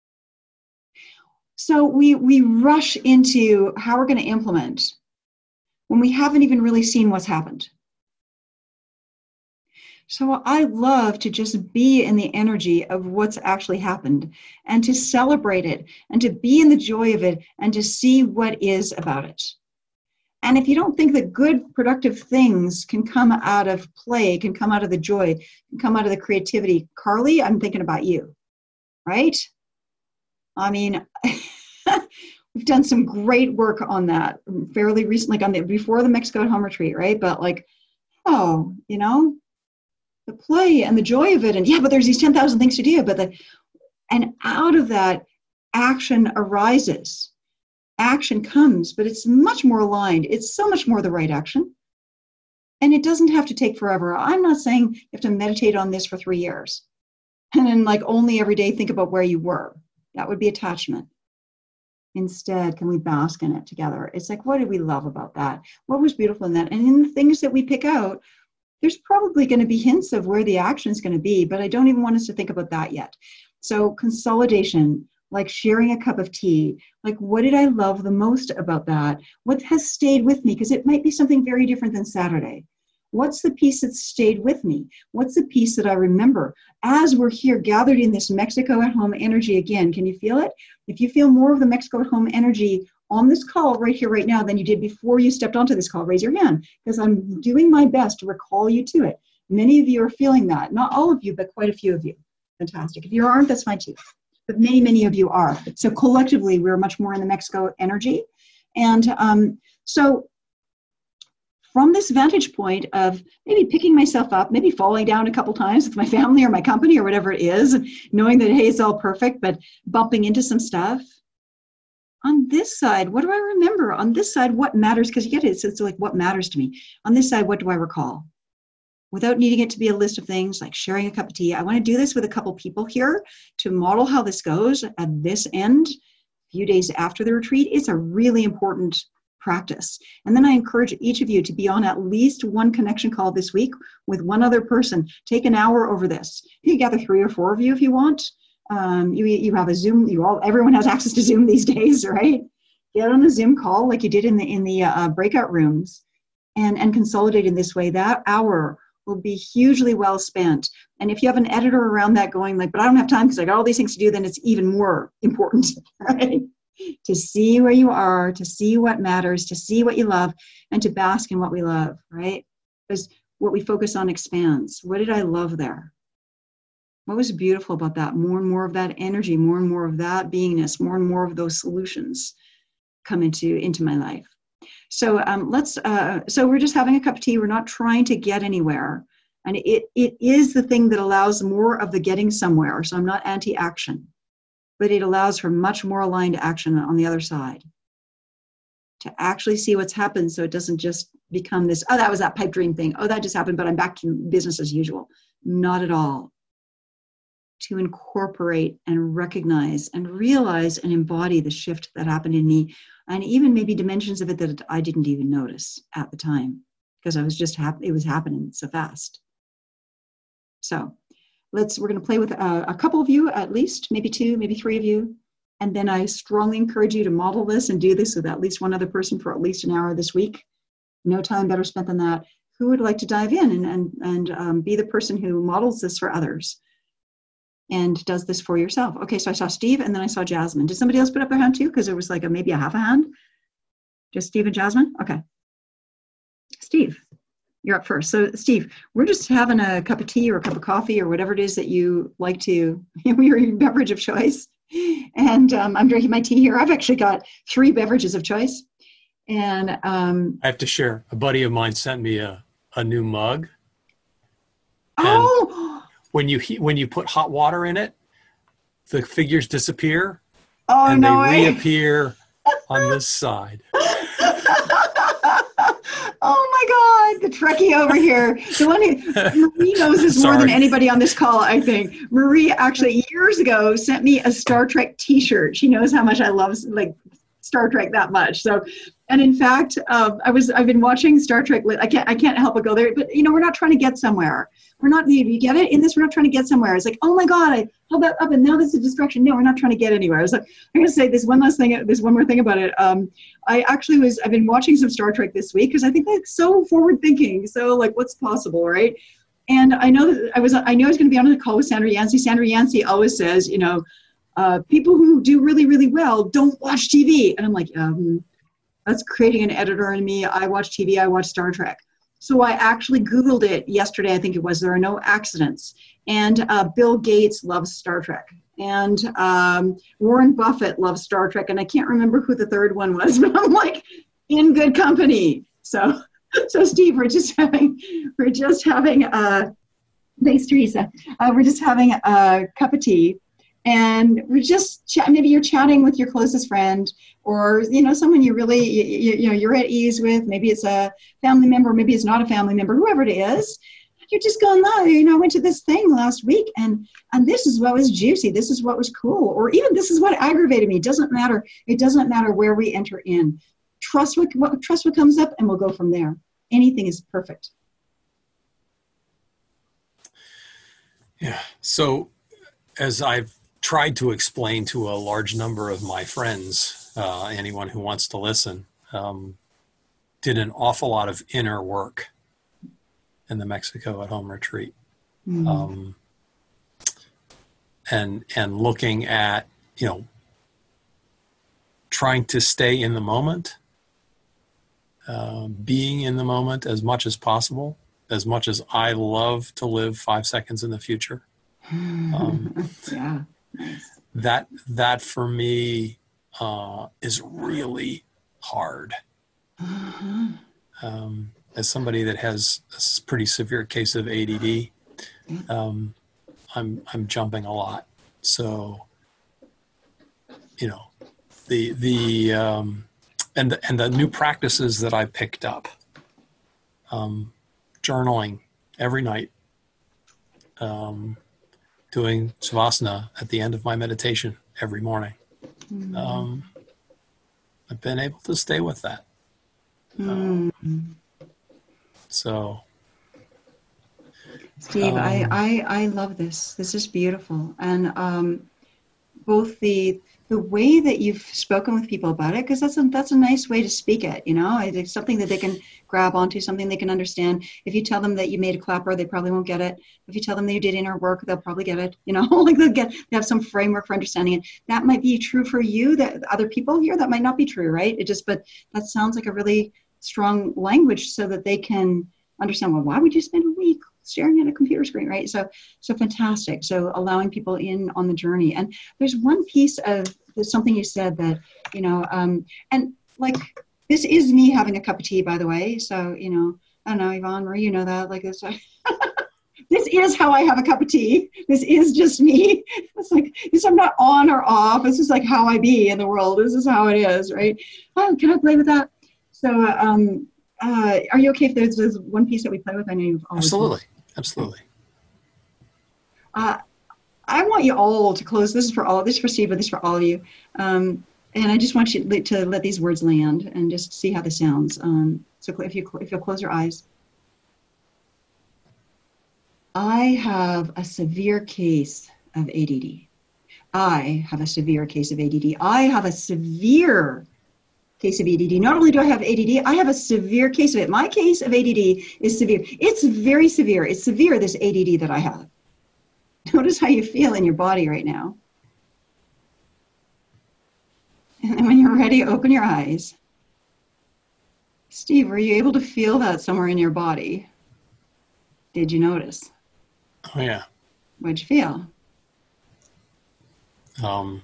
So we, we rush into how we're going to implement when we haven't even really seen what's happened. So I love to just be in the energy of what's actually happened and to celebrate it and to be in the joy of it and to see what is about it. And if you don't think that good, productive things can come out of play, can come out of the joy, can come out of the creativity, Carly, I'm thinking about you, right? I mean, we've done some great work on that fairly recently, like on the, before the Mexico at Home retreat, right? But like, oh, you know, the play and the joy of it, and yeah, but there's these ten thousand things to do, but the, and out of that, action arises. Action comes, but it's much more aligned. It's so much more the right action. And it doesn't have to take forever. I'm not saying you have to meditate on this for three years and then like only every day think about where you were. That would be attachment. Instead, can we bask in it together? It's like, what did we love about that? What was beautiful in that? And in the things that we pick out, there's probably going to be hints of where the action is going to be, but I don't even want us to think about that yet. So consolidation, like sharing a cup of tea, like what did I love the most about that? What has stayed with me? Because it might be something very different than Saturday. What's the piece that stayed with me? What's the piece that I remember? As we're here gathered in this Mexico at home energy again, can you feel it? If you feel more of the Mexico at home energy on this call right here, right now, than you did before you stepped onto this call, raise your hand, because I'm doing my best to recall you to it. Many of you are feeling that. Not all of you, but quite a few of you. Fantastic. If you aren't, that's fine too. But many, many of you are. So collectively, we're much more in the Mexico energy. And um, so from this vantage point of maybe picking myself up, maybe falling down a couple times with my family or my company or whatever it is, knowing that, hey, it's all perfect, but bumping into some stuff. On this side, what do I remember? On this side, what matters? Because you get it, it's, it's like what matters to me. On this side, what do I recall? Without needing it to be a list of things like sharing a cup of tea. I want to do this with a couple people here to model how this goes at this end, a few days after the retreat. It's a really important practice. And then I encourage each of you to be on at least one connection call this week with one other person. Take an hour over this. You can gather three or four of you if you want. Um, you, you have a Zoom, you all, everyone has access to Zoom these days, right? Get on a Zoom call like you did in the, in the uh, breakout rooms and, and consolidate in this way. That hour will be hugely well spent. And if you have an editor around that going like, but I don't have time because I got all these things to do, then it's even more important, right? To see where you are, to see what matters, to see what you love, and to bask in what we love, right? Because what we focus on expands. What did I love there? What was beautiful about that? More and more of that energy, more and more of that beingness, more and more of those solutions come into, into my life. So um, let's, uh, so we're just having a cup of tea. We're not trying to get anywhere. And it, it is the thing that allows more of the getting somewhere. So I'm not anti-action, but it allows for much more aligned action on the other side. To actually see what's happened so it doesn't just become this, oh, that was that pipe dream thing. Oh, that just happened, but I'm back to business as usual. Not at all. To incorporate and recognize and realize and embody the shift that happened in me, and even maybe dimensions of it that I didn't even notice at the time because I was just happy, it was happening so fast. So let's, we're going to play with a, a couple of you at least, maybe two, maybe three of you. And then I strongly encourage you to model this and do this with at least one other person for at least an hour this week. No time better spent than that. Who would like to dive in and, and, and um, be the person who models this for others? And does this for yourself. Okay, so I saw Steve and then I saw Jasmine. Did somebody else put up their hand too? Because it was like a, maybe a half a hand. Just Steve and Jasmine? Okay. Steve, you're up first. So Steve, we're just having a cup of tea or a cup of coffee or whatever it is that you like to, we're your beverage of choice. And um, I'm drinking my tea here. I've actually got three beverages of choice. And um,
I have to share, a buddy of mine sent me a, a new mug.
Oh!
When you he, when you put hot water in it, the figures disappear,
oh,
and
no
they
way.
reappear on this side.
Oh my God, the Trekkie over here. The one who, Marie knows this more than anybody on this call, I think. Marie actually years ago sent me a Star Trek t-shirt. She knows how much I love like Star Trek that much. So, and in fact, uh, I was, I've been watching Star Trek. I can't, I can't help but go there, but you know, we're not trying to get somewhere. We're not, you get it in this, we're not trying to get somewhere. It's like, oh my God, I held that up and now this is a distraction. No, we're not trying to get anywhere. I was like, I'm going to say this one last thing, there's one more thing about it. Um, I actually was, I've been watching some Star Trek this week because I think that's so forward thinking. So like what's possible, right? And I know that I was, I knew I was going to be on a call with Sandra Yancey. Sandra Yancey always says, you know, uh, people who do really, really well don't watch T V. And I'm like, um, that's creating an editor in me. I watch T V, I watch Star Trek. So I actually Googled it yesterday, I think it was, there are no accidents. And uh, Bill Gates loves Star Trek. And um, Warren Buffett loves Star Trek. And I can't remember who the third one was, but I'm like, in good company. So, so Steve, we're just having, we're just having, uh, thanks Teresa, uh, we're just having a cup of tea. And we're just, ch- maybe you're chatting with your closest friend or, you know, someone you really, you, you, you know, you're at ease with. Maybe it's a family member, maybe it's not a family member, whoever it is. You're just going, no, you know, I went to this thing last week and, and this is what was juicy. This is what was cool. Or even this is what aggravated me. It doesn't matter. It doesn't matter where we enter in. Trust what, what, trust what comes up and we'll go from there. Anything is perfect.
Yeah. So as I've tried to explain to a large number of my friends, uh, anyone who wants to listen, um, did an awful lot of inner work in the Mexico at Home retreat.
Mm.
Um, and, and looking at, you know, trying to stay in the moment, uh, being in the moment as much as possible, as much as I love to live five seconds in the future. Um,
yeah. Nice.
That, that for me, uh, is really hard.
Uh-huh.
Um, as somebody that has a pretty severe case of A D D, um, I'm, I'm jumping a lot. So, you know, the, the, um, and the, and the new practices that I picked up, um, journaling every night, um, doing Savasana at the end of my meditation every morning.
Mm.
Um, I've been able to stay with that.
Mm.
Um, so,
Steve,
um,
I, I, I love this. This is beautiful. And um, both the the way that you've spoken with people about it, because that's a, that's a nice way to speak it, you know, it's something that they can grab onto, something they can understand. If you tell them that you made a clapper, they probably won't get it. If you tell them that you did inner work, they'll probably get it, you know, like they'll get, they have some framework for understanding it. That might be true for you, that other people here, that might not be true, right? It just, but that sounds like a really strong language so that they can understand, well, why would you spend a week staring at a computer screen, right? So, so fantastic. So allowing people in on the journey. And there's one piece of there's something you said that, you know, um, and like, this is me having a cup of tea, by the way. So, you know, I don't know, Yvonne, Marie, you know that, like this. This is how I have a cup of tea. This is just me. It's like, this, I'm not on or off. This is like how I be in the world. This is how it is, right? Oh, can I play with that? So, um, uh, are you okay if there's, there's one piece that we play with? I know you've always
absolutely,
been.
absolutely.
Uh, I want you all to close. This is for all. This is for Steve, but this is for all of you. Um, and I just want you to let these words land and just see how this sounds. Um, so if you if you'll close your eyes. I have a severe case of A D D. I have a severe case of A D D. I have a severe case of A D D. Not only do I have A D D, I have a severe case of it. My case of A D D is severe. It's very severe. It's severe, this A D D that I have. Notice how you feel in your body right now. And then when you're ready, open your eyes. Steve, were you able to feel that somewhere in your body? Did you notice?
Oh, yeah.
What'd you feel?
Um,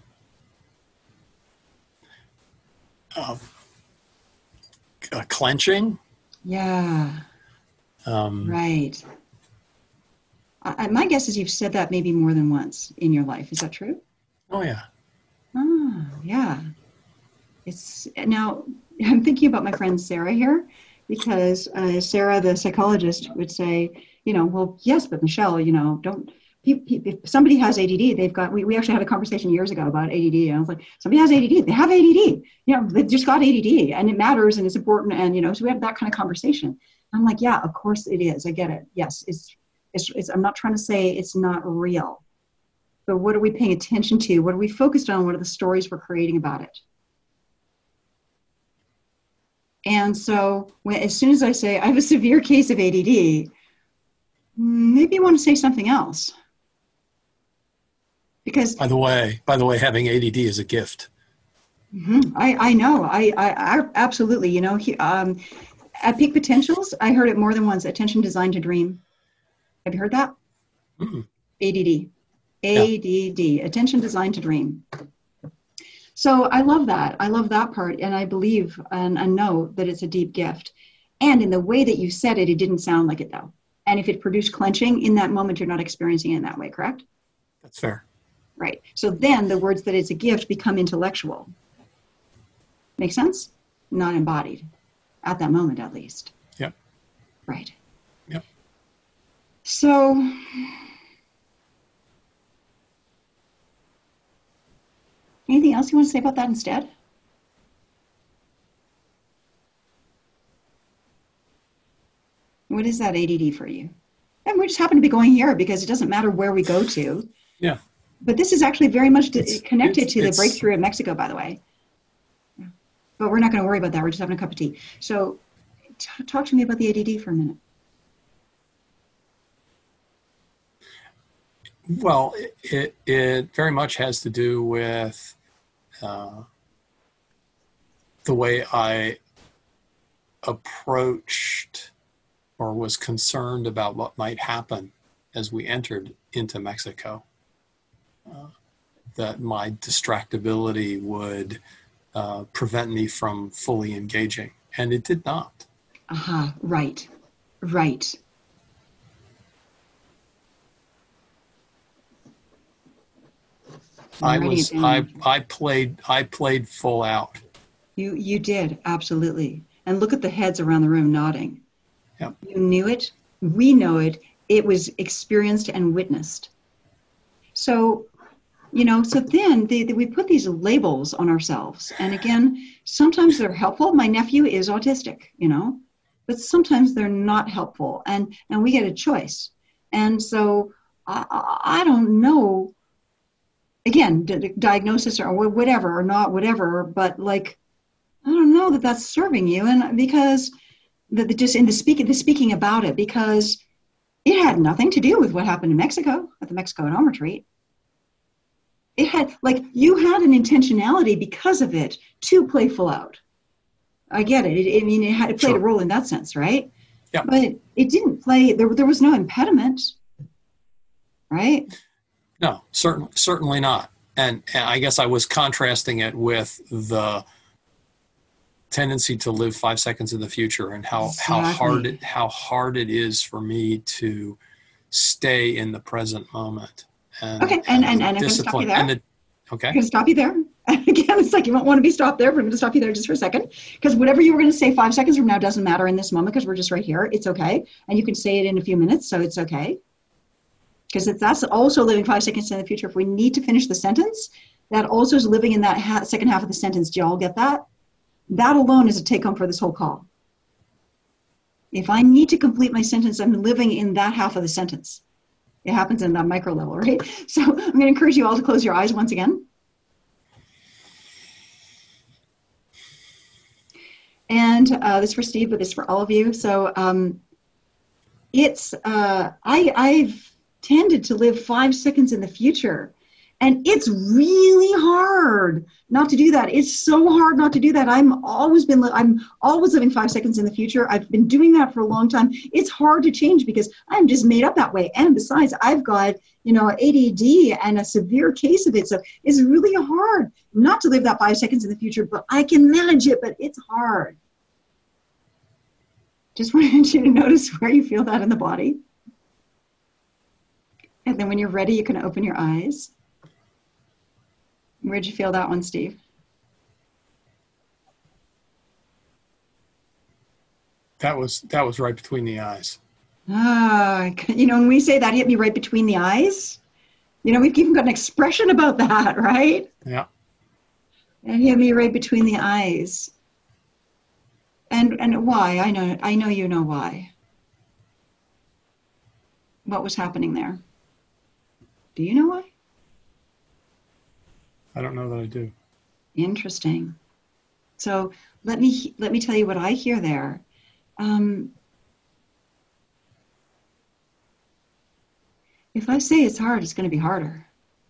uh, uh, clenching.
Yeah.
Um,
right. I, my guess is you've said that maybe more than once in your life. Is that true?
Oh, yeah.
Oh, yeah. It's now I'm thinking about my friend Sarah here, because uh, Sarah, the psychologist, would say, you know, well, yes, but Michelle, you know, don't, if somebody has A D D, they've got, we, we actually had a conversation years ago about A D D. And I was like, somebody has A D D, they have A D D, you know, they just got A D D and it matters and it's important. And, you know, so we have that kind of conversation. I'm like, yeah, of course it is. I get it. Yes. It's, it's, it's I'm not trying to say it's not real, but what are we paying attention to? What are we focused on? What are the stories we're creating about it? And so when, as soon as I say I have a severe case of A D D, maybe you want to say something else. Because
by the way, by the way, having A D D is a gift.
Mm-hmm. I, I know. I, I, I absolutely, you know, he, um, at Peak Potentials, I heard it more than once, attention designed to dream. Have you heard that?
Mm-hmm.
A D D. A D D, yeah. Attention designed to dream. So I love that. I love that part. And I believe and I know that it's a deep gift. And in the way that you said it, it didn't sound like it though. And if it produced clenching in that moment, you're not experiencing it in that way, correct?
That's fair.
Right. So then the words that it's a gift become intellectual. Make sense? Not embodied. At that moment, at least.
Yep.
Right.
Yep.
So anything else you want to say about that instead? What is that A D D for you? And we just happen to be going here because it doesn't matter where we go to.
Yeah.
But this is actually very much
It's,
connected
it's,
to the
it's,
breakthrough in Mexico, by the way. But we're not going to worry about that. We're just having a cup of tea. So t- talk to me about the A D D for a minute.
Well, it, it very much has to do with uh, the way I approached or was concerned about what might happen as we entered into Mexico. Uh, that my distractibility would uh, prevent me from fully engaging, and it did not.
Uh-huh, right, right.
I was, I, I played, I played full out.
You, you did, absolutely. And look at the heads around the room nodding.
Yep.
You knew it, we know it, it was experienced and witnessed. So, you know, so then they, they, we put these labels on ourselves. And again, sometimes they're helpful. My nephew is autistic, you know, but sometimes they're not helpful. And, and we get a choice. And so I, I don't know, again, d- diagnosis or whatever, or not whatever, but like, I don't know that that's serving you. And because the, the just in the speaking, the speaking about it, because it had nothing to do with what happened in Mexico at the Mexico at Home retreat. It had, like, you had an intentionality because of it to play full out. I get it. it I mean, it had it played sure. a role in that sense, right?
Yeah.
But it didn't play, there, there was no impediment, right?
No, certainly, certainly not. And, and I guess I was contrasting it with the tendency to live five seconds in the future and how, exactly. how hard it, how hard it is for me to stay in the present moment. And,
okay, and, and, and, and I'm going to stop you there.
The, okay.
I'm going to stop you there. And again, it's like you don't want to be stopped there, but I'm going to stop you there just for a second. Because whatever you were going to say five seconds from now doesn't matter in this moment because we're just right here. It's okay. And you can say it in a few minutes, so it's okay. Because that's also living five seconds in the future. If we need to finish the sentence, that also is living in that ha- second half of the sentence. Do you all get that? That alone is a take home for this whole call. If I need to complete my sentence, I'm living in that half of the sentence. It happens in that micro level, right? So I'm going to encourage you all to close your eyes once again. And uh, this is for Steve, but this is for all of you. So um, it's, uh, I, I've tended to live five seconds in the future. And it's really hard not to do that. It's so hard not to do that. I'm always been, I'm always living five seconds in the future. I've been doing that for a long time. It's hard to change because I'm just made up that way. And besides, I've got, you know, A D D and a severe case of it. So it's really hard not to live that five seconds in the future, but I can manage it, but it's hard. Just want you to notice where you feel that in the body. And then when you're ready, you can open your eyes. Where'd you feel that one, Steve?
That was that was right between the eyes.
Ah, you know, when we say that hit me right between the eyes, you know, we've even got an expression about that, right?
Yeah.
It hit me right between the eyes. And and why? I know I know you know why. What was happening there? Do you know why?
I don't know that I do.
Interesting. So let me let me tell you what I hear there. Um, if I say it's hard, it's going to be harder.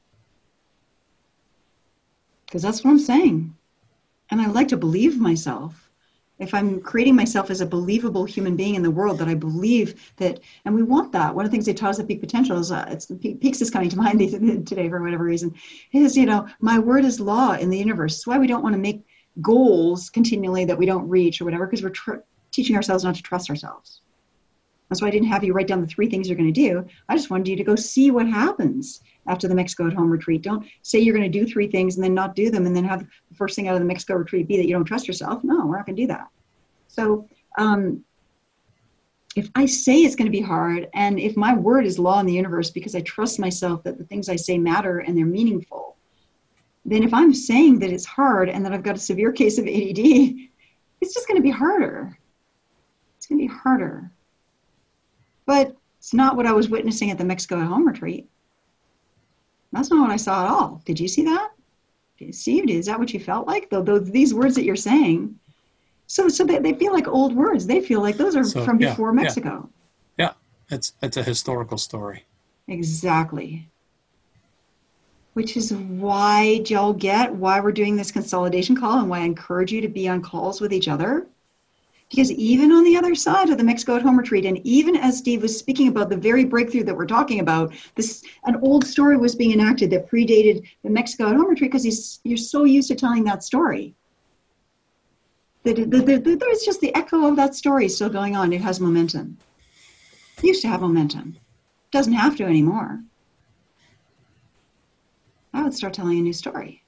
Because that's what I'm saying. And I like to believe myself. If I'm creating myself as a believable human being in the world, that I believe that, and we want that. One of the things they taught us at Peak Potential is, uh, it's Peaks is coming to mind today for whatever reason, is, you know, my word is law in the universe. That's why we don't want to make goals continually that we don't reach or whatever, because we're tr- teaching ourselves not to trust ourselves. That's why I didn't have you write down the three things you're going to do. I just wanted you to go see what happens after the Mexico at Home retreat. Don't say you're going to do three things and then not do them and then have the first thing out of the Mexico retreat be that you don't trust yourself. No, we're not going to do that. So um, if I say it's going to be hard, and if my word is law in the universe because I trust myself that the things I say matter and they're meaningful, then if I'm saying that it's hard and that I've got a severe case of A D D, it's just going to be harder. It's going to be harder. But it's not what I was witnessing at the Mexico at Home retreat. That's not what I saw at all. Did you see that? Steve, is that what you felt like? Though those these words that you're saying, so so they, they feel like old words. They feel like those are
So,
from
yeah,
before Mexico.
Yeah, yeah. It's it's a historical story.
Exactly. which is why you'll get why we're doing this consolidation call and why I encourage you to be on calls with each other. Because even on the other side of the Mexico at Home retreat, and even as Steve was speaking about the very breakthrough that we're talking about, this an old story was being enacted that predated the Mexico at Home retreat because you're so used to telling that story. The, the, the, the, there's just the echo of that story still going on. It has momentum. It used to have momentum. It doesn't have to anymore. I would start telling a new story.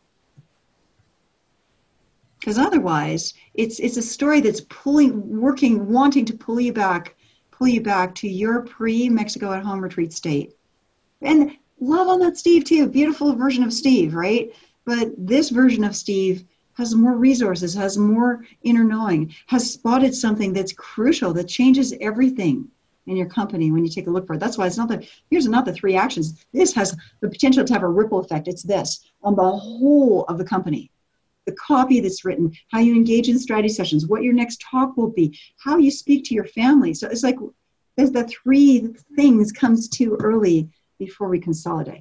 Because otherwise, it's it's a story that's pulling, working, wanting to pull you back, pull you back to your pre-Mexico at Home retreat state. And love on that Steve too, beautiful version of Steve, right? But this version of Steve has more resources, has more inner knowing, has spotted something that's crucial, that changes everything in your company when you take a look for it. That's why it's not the, here's not the three actions. This has the potential to have a ripple effect. It's this on the whole of the company. The copy that's written, how you engage in strategy sessions, what your next talk will be, how you speak to your family. So it's like there's the three things comes too early before we consolidate.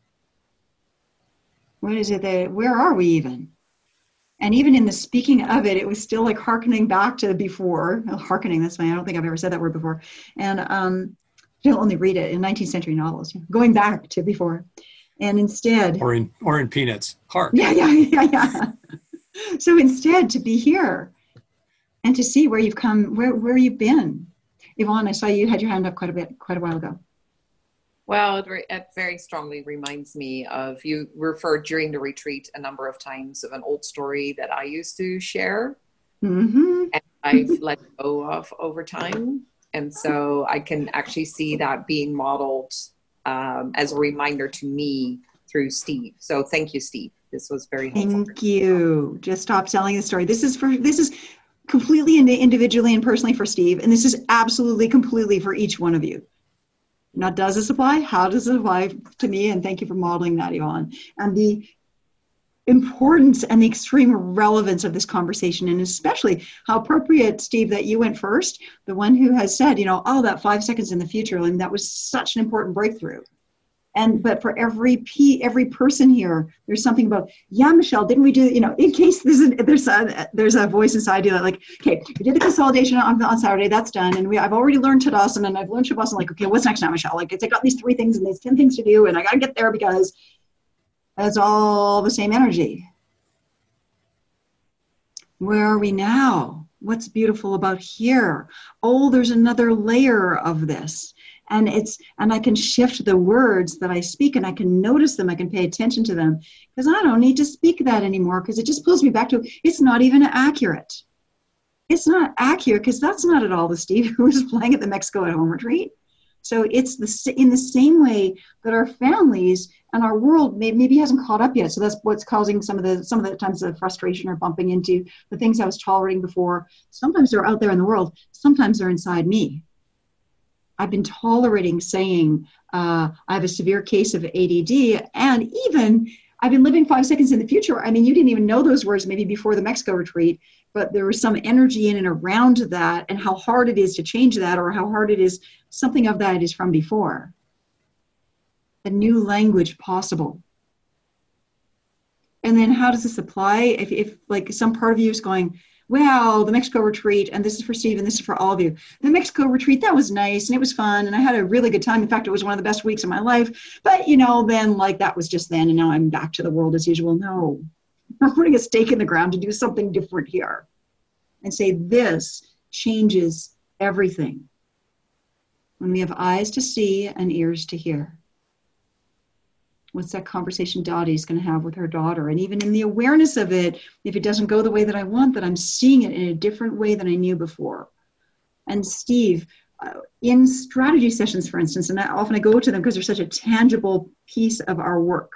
What is it that, where are we even? And even in the speaking of it, it was still like hearkening back to before. Well, hearkening, that's fine. I don't think I've ever said that word before. And um, you'll only read it in nineteenth century novels, going back to before. And instead.
Or in, or in Peanuts, hark.
Yeah, yeah, yeah, yeah. So instead to be here and to see where you've come, where, where you've been. Yvonne, I saw you had your hand up quite a bit, quite a while ago.
Well, it, re- it very strongly reminds me of, you referred during the retreat a number of times of an old story that I used to share.
Mm-hmm.
And I've let go of over time. And so I can actually see that being modeled um, as a reminder to me through Steve. So thank you, Steve. This was very helpful.
Thank you. Just stop telling the story. This is for, this is completely individually and personally for Steve. And this is absolutely completely for each one of you. Now, does this apply? How does it apply to me? And thank you for modeling that, Yvonne. And the importance and the extreme relevance of this conversation, and especially how appropriate, Steve, that you went first, the one who has said, you know, oh, that five seconds in the future, and that was such an important breakthrough. And, but for every P, every person here, there's something about, yeah, Michelle, didn't we do, you know, in case there's a, there's a, there's a voice inside you that like, okay, we did the consolidation on, on Saturday, that's done. And we, I've already learned Tadasana and I've learned Shavasana, like, okay, what's next now, Michelle? Like, it's, I got these three things and these ten things to do and I got to get there because it's all the same energy. Where are we now? What's beautiful about here? Oh, there's another layer of this. And it's, and I can shift the words that I speak and I can notice them. I can pay attention to them because I don't need to speak that anymore because it just pulls me back to, it's not even accurate. It's not accurate because that's not at all the Steve who was playing at the Mexico at Home retreat. So it's the, in the same way that our families and our world may, maybe hasn't caught up yet. So that's what's causing some of the, some of the times of frustration or bumping into the things I was tolerating before. Sometimes they're out there in the world. Sometimes they're inside me. I've been tolerating saying uh, I have a severe case of A D D, and even I've been living five seconds in the future. I mean, you didn't even know those words maybe before the Mexico retreat, but there was some energy in and around that and how hard it is to change that, or how hard it is, something of that is from before. A new language possible. And then how does this apply? If, if like some part of you is going, well, the Mexico retreat, and this is for Steve, and this is for all of you. The Mexico retreat, that was nice, and it was fun, and I had a really good time. In fact, it was one of the best weeks of my life. But, you know, then, like, that was just then, and now I'm back to the world as usual. No, we're putting a stake in the ground to do something different here. And say, this changes everything. When we have eyes to see and ears to hear. What's that conversation Dottie's going to have with her daughter? And even in the awareness of it, if it doesn't go the way that I want, that I'm seeing it in a different way than I knew before. And Steve, uh, in strategy sessions, for instance, and I, often I go to them because they're such a tangible piece of our work.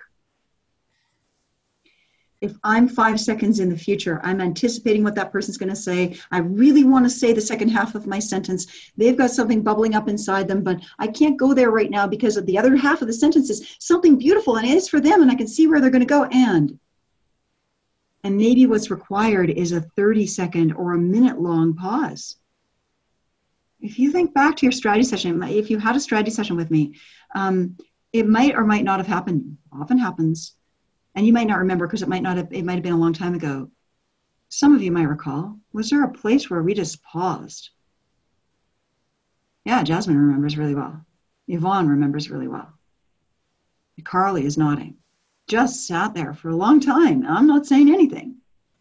If I'm five seconds in the future, I'm anticipating what that person's going to say. I really want to say the second half of my sentence. They've got something bubbling up inside them, but I can't go there right now because of the other half of the sentence is something beautiful and it is for them and I can see where they're going to go. And, and maybe what's required is a thirty second or a minute long pause. If you think back to your strategy session, if you had a strategy session with me, um, it might or might not have happened. Often happens. And you might not remember because it might not have, it might have been a long time ago. Some of you might recall, was there a place where we just paused? Yeah, Jasmine remembers really well. Yvonne remembers really well. Carly is nodding. Just sat there for a long time. I'm not saying anything.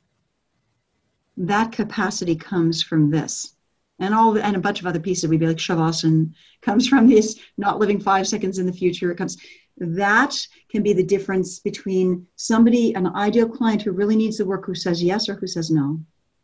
That capacity comes from this. And all and a bunch of other pieces. We'd be like Shavasana comes from this, not living five seconds in the future. It comes. That can be the difference between somebody, an ideal client who really needs the work, who says yes or who says no.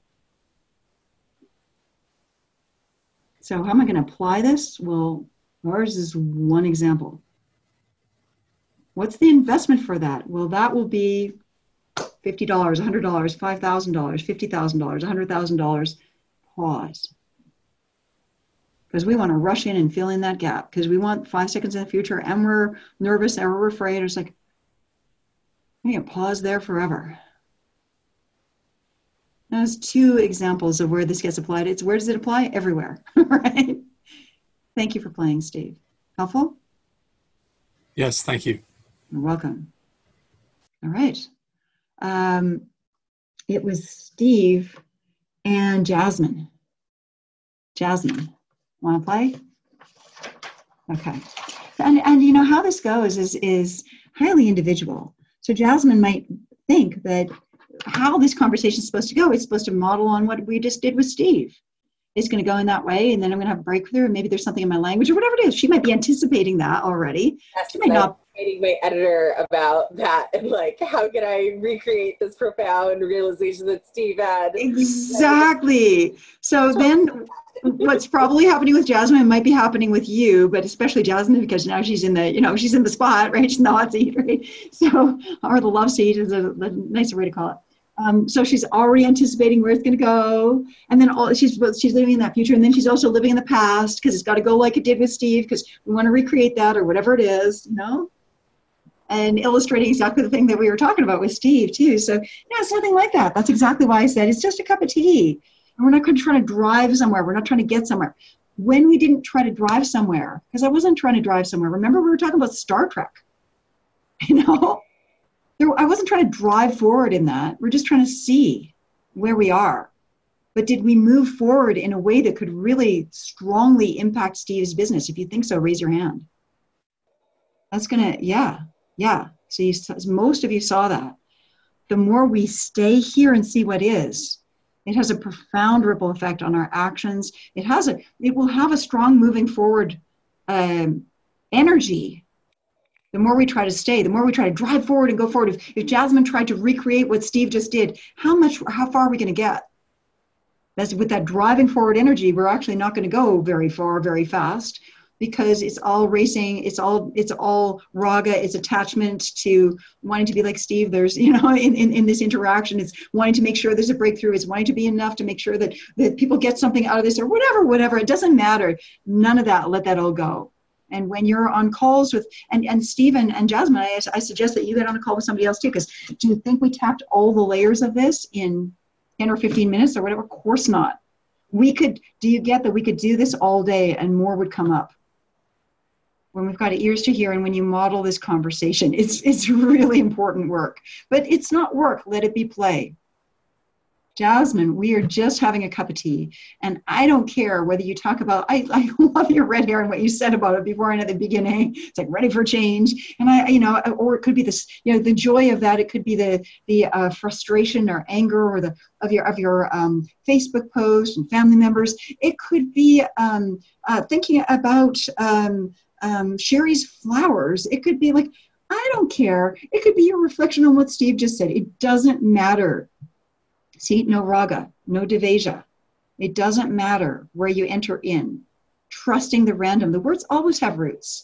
So how am I going to apply this? Well, ours is one example. What's the investment for that? Well, that will be fifty dollars, one hundred dollars, five thousand dollars, fifty thousand dollars, one hundred thousand dollars. Pause. Because we want to rush in and fill in that gap because we want five seconds in the future and we're nervous and we're afraid. It's like, we can pause there forever. There's two examples of where this gets applied. It's where does it apply? Everywhere, right? Thank you for playing, Steve. Helpful?
Yes, thank you.
You're welcome. All right. Um, it was Steve and Jasmine. Jasmine. Want to play? Okay. And, and you know how this goes is, is highly individual. So Jasmine might think that how this conversation is supposed to go, it's supposed to model on what we just did with Steve. It's going to go in that way, and then I'm going to have a breakthrough, and maybe there's something in my language or whatever it is. She might be anticipating that already.
Yes,
she might not.
Meeting my editor about that and like, how can I recreate this profound realization that Steve had?
Exactly. So then what's probably happening with Jasmine might be happening with you, but especially Jasmine, because now she's in the, you know, she's in the spot, right? She's in the hot seat, right? So, or the love seat is a, a nicer way to call it. Um, so she's already anticipating where it's going to go. And then all, she's she's living in that future. And then she's also living in the past because it's got to go like it did with Steve because we want to recreate that or whatever it is, you know? And illustrating exactly the thing that we were talking about with Steve too. So yeah, it's nothing like that. That's exactly why I said it's just a cup of tea. And we're not going to try to drive somewhere. We're not trying to get somewhere. When we didn't try to drive somewhere, because I wasn't trying to drive somewhere. Remember we were talking about Star Trek, you know? There, I wasn't trying to drive forward in that. We're just trying to see where we are. But did we move forward in a way that could really strongly impact Steve's business? If you think so, raise your hand. That's going to, yeah. Yeah, so you, most of you saw that. The more we stay here and see what is, it has a profound ripple effect on our actions. It has a, it will have a strong moving forward um, energy. The more we try to stay, the more we try to drive forward and go forward. If, if Jasmine tried to recreate what Steve just did, how much, how far are we going to get? That's with that driving forward energy. We're actually not going to go very far, very fast. Because it's all racing, it's all it's all raga, it's attachment to wanting to be like Steve. There's, you know, in, in, in this interaction, it's wanting to make sure there's a breakthrough, it's wanting to be enough to make sure that, that people get something out of this or whatever, whatever. It doesn't matter. None of that, let that all go. And when you're on calls with, and, and Steve and, and Jasmine, I, I suggest that you get on a call with somebody else too, because do you think we tapped all the layers of this in ten or fifteen minutes or whatever? Of course not. We could, do you get that we could do this all day and more would come up? When we've got ears to hear and when you model this conversation, it's it's really important work. But it's not work, let it be play. Jasmine, we are just having a cup of tea. And I don't care whether you talk about, I, I love your red hair and what you said about it before and at the beginning. It's like ready for change. And I, you know, or it could be this, you know, the joy of that. It could be the the uh, frustration or anger or the of your of your um, Facebook post and family members. It could be um, uh, thinking about um, Um, Sherry's flowers. It could be like, I don't care. It could be your reflection on what Steve just said. It doesn't matter. See, no raga, no devasia. It doesn't matter where you enter in. Trusting the random. The words always have roots.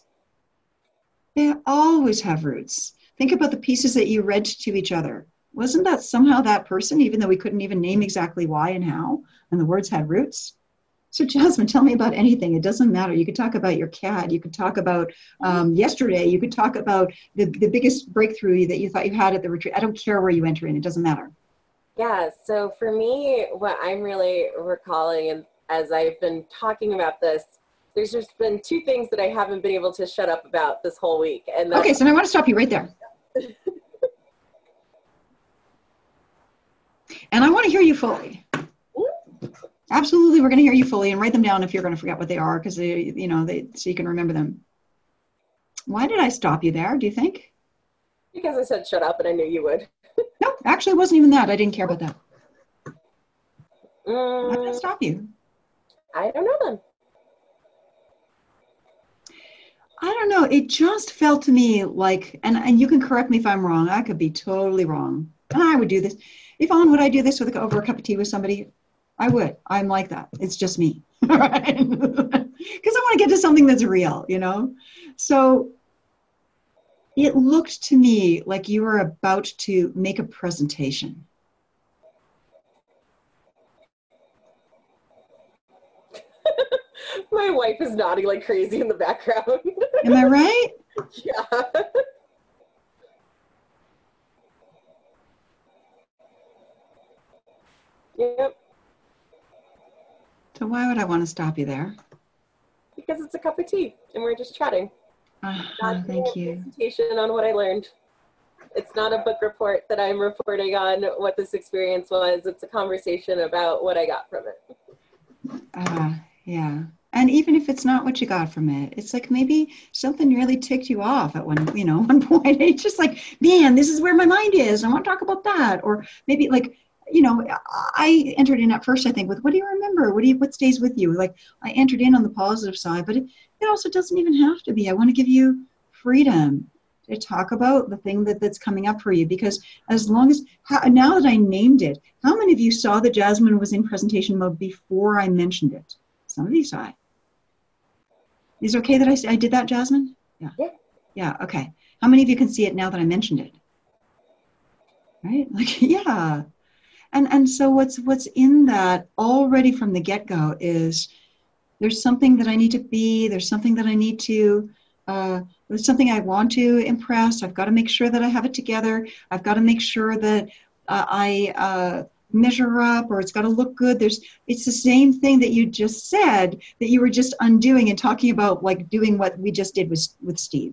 They always have roots. Think about the pieces that you read to each other. Wasn't that somehow that person, even though we couldn't even name exactly why and how, and the words had roots? So Jasmine, tell me about anything. It doesn't matter. You could talk about your cat. You could talk about um, yesterday. You could talk about the, the biggest breakthrough that you thought you had at the retreat. I don't care where you enter in. It doesn't matter.
Yeah. So for me, what I'm really recalling, and as I've been talking about this, there's just been two things that I haven't been able to shut up about this whole week. And that's-
Okay, so I want to stop you right there. And I want to hear you fully. Absolutely, we're going to hear you fully, and write them down if you're going to forget what they are, because they, you know, they so you can remember them. Why did I stop you there, do you think?
Because I said shut up, and I knew you would.
No, actually, it wasn't even that. I didn't care about that.
Mm,
Why did I stop you?
I don't know then.
I don't know. It just felt to me like, and, and you can correct me if I'm wrong. I could be totally wrong. And I would do this. Yvonne, would I do this with a, over a cup of tea with somebody? I would. I'm like that. It's just me. Right? Because I want to get to something that's real, you know? So it looked to me like you were about to make a presentation.
My wife is nodding like crazy in the background.
Am I right?
Yeah. Yep.
So why would I want to stop you there?
Because it's a cup of tea and we're just chatting.
Uh,
Not
thank
a
you.
presentation on what I learned. It's not a book report that I'm reporting on what this experience was. It's a conversation about what I got from it.
Uh, yeah. And even if it's not what you got from it, it's like maybe something really ticked you off at one, you know, one point. It's just like, man, this is where my mind is. I want to talk about that. Or maybe like, you know, I entered in at first, I think, with what do you remember? What do you, what stays with you? Like I entered in on the positive side, but it, it also doesn't even have to be. I want to give you freedom to talk about the thing that, that's coming up for you. Because as long as, how, now that I named it, how many of you saw that Jasmine was in presentation mode before I mentioned it? Some of you saw it. Is it okay that I, I did that, Jasmine? Yeah.
Yeah.
Yeah, okay. How many of you can see it now that I mentioned it? Right? Like, yeah. And and so what's what's in that already from the get-go is there's something that I need to be, there's something that I need to, uh, there's something I want to impress. I've got to make sure that I have it together. I've got to make sure that uh, I uh, measure up, or it's got to look good. There's, it's the same thing that you just said that you were just undoing and talking about, like doing what we just did with, with Steve.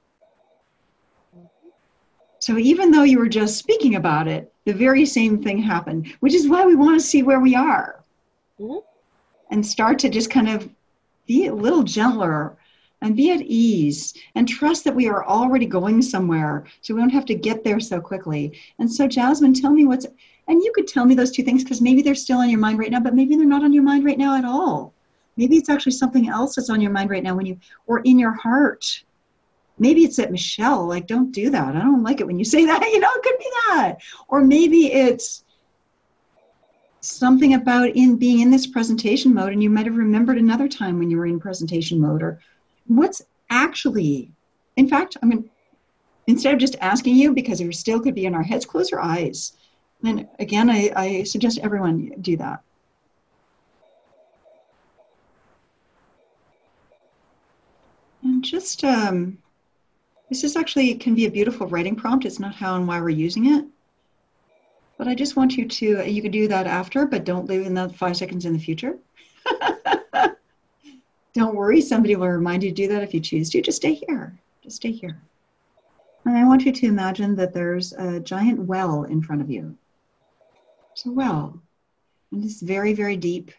So even though you were just speaking about it, the very same thing happened, which is why we want to see where we are.
Mm-hmm.
And start to just kind of be a little gentler and be at ease and trust that we are already going somewhere, so we don't have to get there so quickly. And so Jasmine, tell me what's, and you could tell me those two things because maybe they're still on your mind right now, but maybe they're not on your mind right now at all. Maybe it's actually something else that's on your mind right now when you, or in your heart. Maybe it's that Michelle, like, don't do that. I don't like it when you say that, you know, it could be that. Or maybe it's something about in being in this presentation mode, and you might have remembered another time when you were in presentation mode, or what's actually, in fact, I mean, instead of just asking you, because we still could be in our heads, close your eyes. And again, I, I suggest everyone do that. And just, um, this is actually, can be a beautiful writing prompt. It's not how and why we're using it. But I just want you to, you can do that after, but don't live in that five seconds in the future. Don't worry, somebody will remind you to do that if you choose to. Just stay here, just stay here. And I want you to imagine that there's a giant well in front of you. It's a well, and it's very, very deep.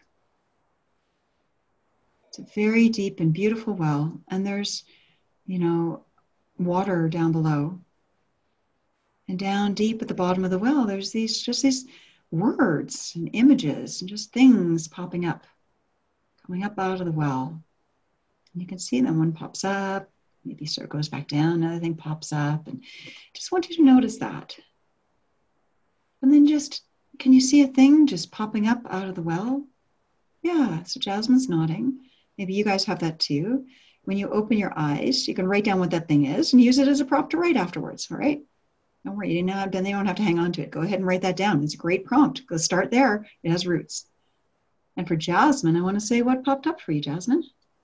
It's a very deep and beautiful well, and there's, you know, water down below. And down deep at the bottom of the well, there's these, just these words and images and just things popping up, coming up out of the well. And you can see them. One pops up, maybe sort of goes back down, another thing pops up. And just want you to notice that. And then just, can you see a thing just popping up out of the well? Yeah, so Jasmine's nodding. Maybe you guys have that too. When you open your eyes, you can write down what that thing is and use it as a prompt to write afterwards, all right? Don't worry, you know, then they don't have to hang on to it. Go ahead and write that down. It's a great prompt. Go start there. It has roots. And for Jasmine, I want to say what popped up for you, Jasmine.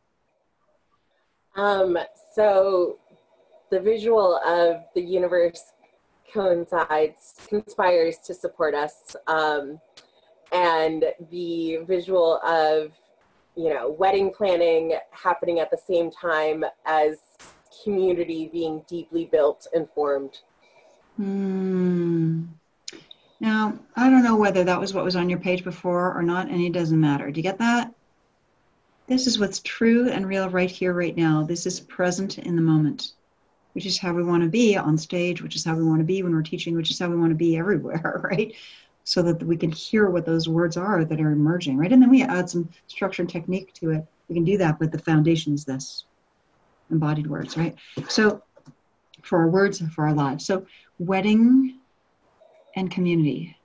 Um, so the visual of the universe coincides, conspires to support us. Um, and the visual of you know, wedding planning happening at the same time as community being deeply built and formed.
Hmm. Now, I don't know whether that was what was on your page before or not, and it doesn't matter. Do you get that? This is what's true and real right here, right now. This is present in the moment, which is how we want to be on stage, which is how we want to be when we're teaching, which is how we want to be everywhere, right? So that we can hear what those words are that are emerging, right? And then we add some structure and technique to it. We can do that, but the foundation is this, embodied words, right? So for our words and for our lives. So wedding and community.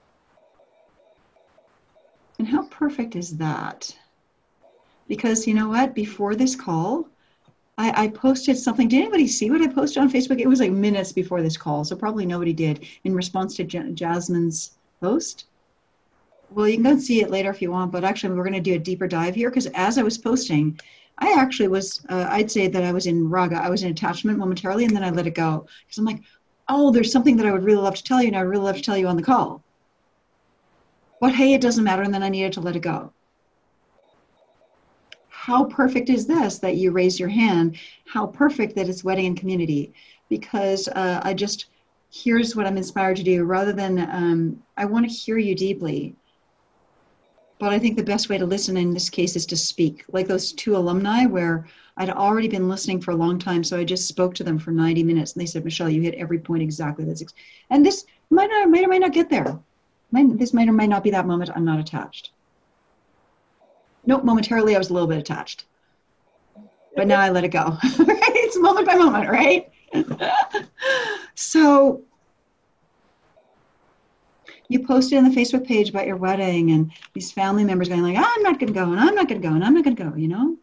And how perfect is that? Because you know what? Before this call, I, I posted something. Did anybody see what I posted on Facebook? It was like minutes before this call, so probably nobody did, in response to J- Jasmine's post. Well, you can go see it later if you want, but actually we're going to do a deeper dive here, because as I was posting, I actually was, uh, I'd say that I was in raga. I was in attachment momentarily, and then I let it go. Because I'm like, oh, there's something that I would really love to tell you, and I would really love to tell you on the call. But hey, it doesn't matter, and then I needed to let it go. How perfect is this that you raise your hand? How perfect that it's wedding and community. Because uh, I just, here's what I'm inspired to do. Rather than, um, I want to hear you deeply. But I think the best way to listen in this case is to speak. Like those two alumni where I'd already been listening for a long time, so I just spoke to them for ninety minutes, and they said, Michelle, you hit every point exactly. That's ex-. And this might, not, might or might not get there. Might, this might or might not be that moment I'm not attached. Nope, momentarily I was a little bit attached. But now I let it go. It's moment by moment, right? So you posted on the Facebook page about your wedding, and these family members going like, I'm not going to go, and I'm not going to go, and I'm not going to go, you know?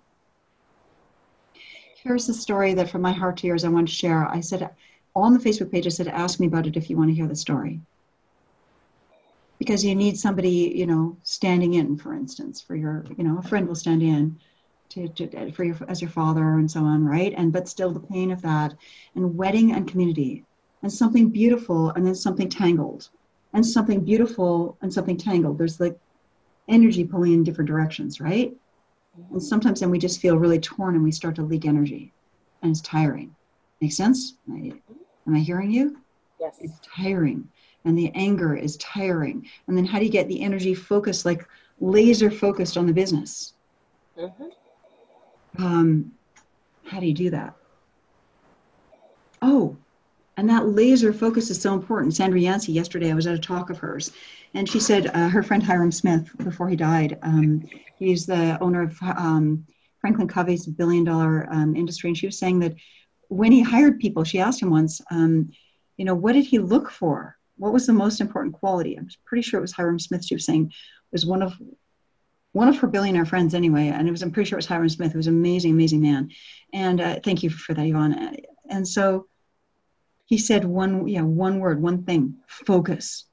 Here's the story that from my heart to yours I want to share. I said on the Facebook page, I said, ask me about it if you want to hear the story. Because you need somebody, you know, standing in, for instance, for your, you know, a friend will stand in to, to for your, as your father and so on, right? And, but still the pain of that, and wedding and community, and something beautiful and then something tangled, and something beautiful and something tangled. There's like energy pulling in different directions, right? And sometimes then we just feel really torn and we start to leak energy, and it's tiring. Make sense? Am I, am I hearing you?
Yes.
It's tiring. And the anger is tiring. And then how do you get the energy focused, like laser focused on the business? Mm-hmm. Um, how do you do that? Oh, and that laser focus is so important. Sandra Yancey, yesterday I was at a talk of hers, and she said uh, her friend Hiram Smith, before he died, um, he's the owner of um, Franklin Covey's billion dollar um, industry, and she was saying that when he hired people, she asked him once, um, you know, what did he look for? What was the most important quality? I'm pretty sure it was Hiram Smith. She was saying was one of one of her billionaire friends anyway. And it was, I'm pretty sure it was Hiram Smith. It was an amazing, amazing man. And uh, thank you for that, Yvonne. And so he said one, yeah, one word, one thing, focus,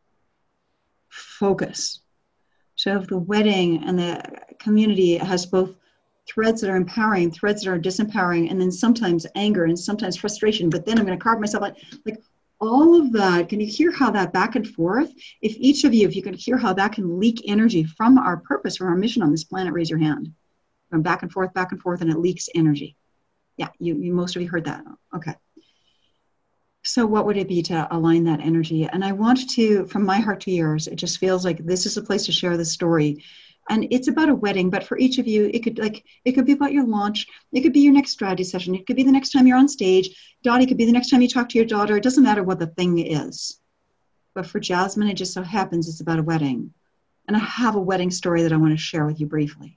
focus. So if the wedding and the community has both threads that are empowering, threads that are disempowering, and then sometimes anger and sometimes frustration, but then I'm going to carve myself out, like, all of that, can you hear how that back and forth? If each of you, if you can hear how that can leak energy from our purpose, from our mission on this planet, raise your hand. From back and forth, back and forth, and it leaks energy. Yeah, you, you most of you heard that. Okay. So what would it be to align that energy? And I want to, from my heart to yours, it just feels like this is a place to share this story. And it's about a wedding, but for each of you, it could like it could be about your launch. It could be your next strategy session. It could be the next time you're on stage. Dottie, could be the next time you talk to your daughter. It doesn't matter what the thing is. But for Jasmine, it just so happens it's about a wedding. And I have a wedding story that I want to share with you briefly.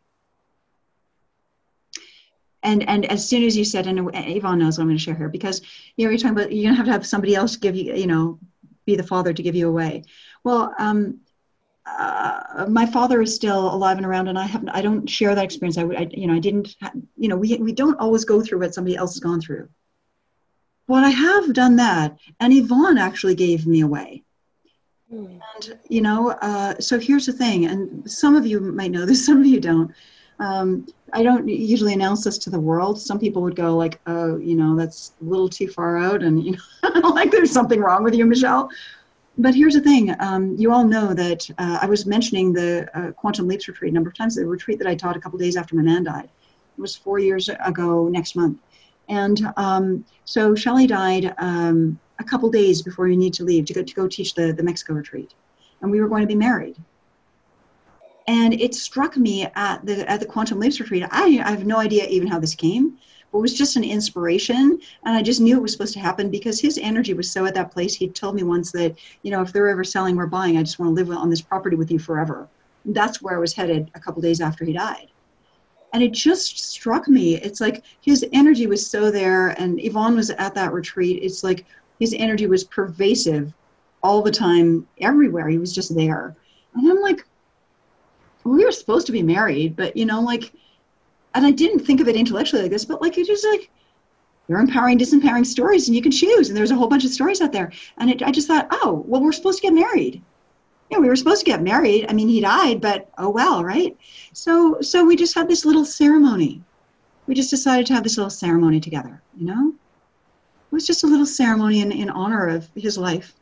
And and as soon as you said, and Yvonne knows what I'm going to share here, because you know, you're talking about you're going to have to have somebody else give you, you know, be the father to give you away. Well, um, Uh, my father is still alive and around, and I have I don't share that experience. I, I you know I didn't you know we we don't always go through what somebody else has gone through. But I have done that, and Yvonne actually gave me away. Mm. And you know, uh, so here's the thing, and some of you might know this, some of you don't. Um, I don't usually announce this to the world. Some people would go like, "Oh, you know, that's a little too far out," and you know, like there's something wrong with you, Michelle. but here's the thing. Um, you all know that uh, I was mentioning the uh, Quantum Leaps retreat a number of times, the retreat that I taught a couple days after my man died. It was four years ago next month. And um, so Shelley died um, a couple days before we need to leave to go to go teach the, the Mexico retreat. And we were going to be married. And it struck me at the at the Quantum Leaps retreat. I, I have no idea even how this came. But it was just an inspiration. And I just knew it was supposed to happen because his energy was so at that place. He told me once that, you know, if they're ever selling or buying, I just want to live on this property with you forever. And that's where I was headed a couple days after he died. And it just struck me. It's like his energy was so there, and Yvonne was at that retreat. It's like his energy was pervasive all the time, everywhere. He was just there. And I'm like, we were supposed to be married, but, you know, like, and I didn't think of it intellectually like this, but like, it's just like, you're empowering, disempowering stories, and you can choose. And there's a whole bunch of stories out there. And it, I just thought, oh, well, we're supposed to get married. Yeah, we were supposed to get married. I mean, he died, but oh well, right? So so we just had this little ceremony. We just decided to have this little ceremony together, you know? It was just a little ceremony in, in honor of his life.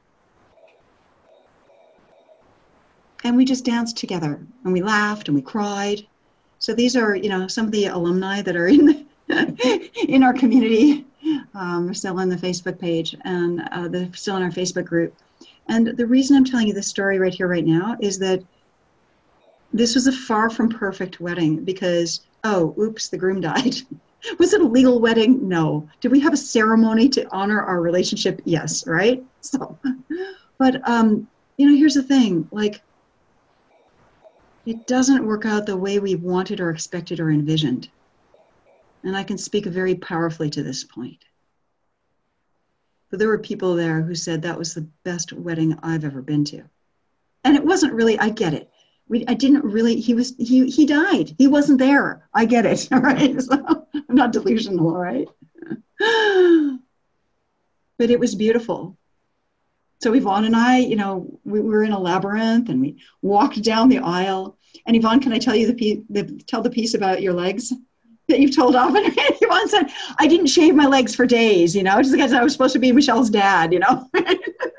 And we just danced together, and we laughed, and we cried. So these are, you know, some of the alumni that are in, in our community. Um, they're still on the Facebook page, and uh, they're still in our Facebook group. And the reason I'm telling you this story right here, right now, is that this was a far from perfect wedding because, oh, oops, the groom died. Was it a legal wedding? No. Did we have a ceremony to honor our relationship? Yes, right? So, but, um, you know, here's the thing, like, it doesn't work out the way we wanted or expected or envisioned. And I can speak very powerfully to this point. But there were people there who said that was the best wedding I've ever been to. And it wasn't really, I get it. We, I didn't really, he was, he, he died. He wasn't there. I get it, all right? So I'm not delusional, all right? But it was beautiful. So Yvonne and I, you know, we were in a labyrinth and we walked down the aisle. And Yvonne, can I tell you the piece, the, tell the piece about your legs that you've told often? Yvonne said, I didn't shave my legs for days, you know, just because I was supposed to be Michelle's dad, you know. And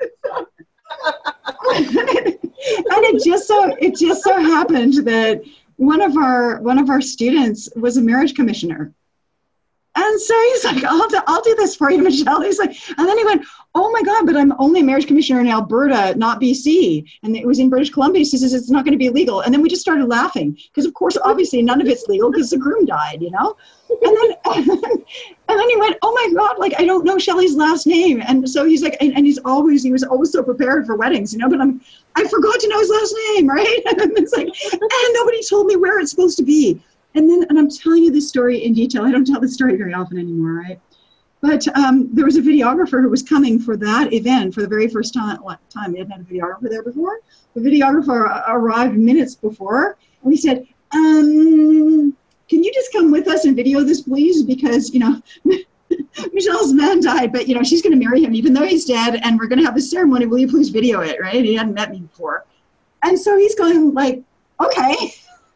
it just so it just so happened that one of our one of our students was a marriage commissioner. And so he's like, I'll do, I'll do this for you, Michelle. He's like, and then he went, oh my God, but I'm only a marriage commissioner in Alberta, not B C. And it was in British Columbia. He says, it's not going to be legal. And then we just started laughing because, of course, obviously none of it's legal because the groom died, you know? And then, and then he went, oh my God, like, I don't know Shelley's last name. And so he's like, and, and he's always, he was always so prepared for weddings, you know, but I'm, I forgot to know his last name, right? And it's like, and nobody told me where it's supposed to be. And then, and I'm telling you this story in detail. I don't tell this story very often anymore, right? But um, there was a videographer who was coming for that event for the very first time. time. We hadn't had a videographer there before. The videographer arrived minutes before, and he said, um, can you just come with us and video this, please? Because, you know, Michelle's man died, but, you know, she's going to marry him even though he's dead, and we're going to have this ceremony. Will you please video it, right? He hadn't met me before. And so he's going like, okay.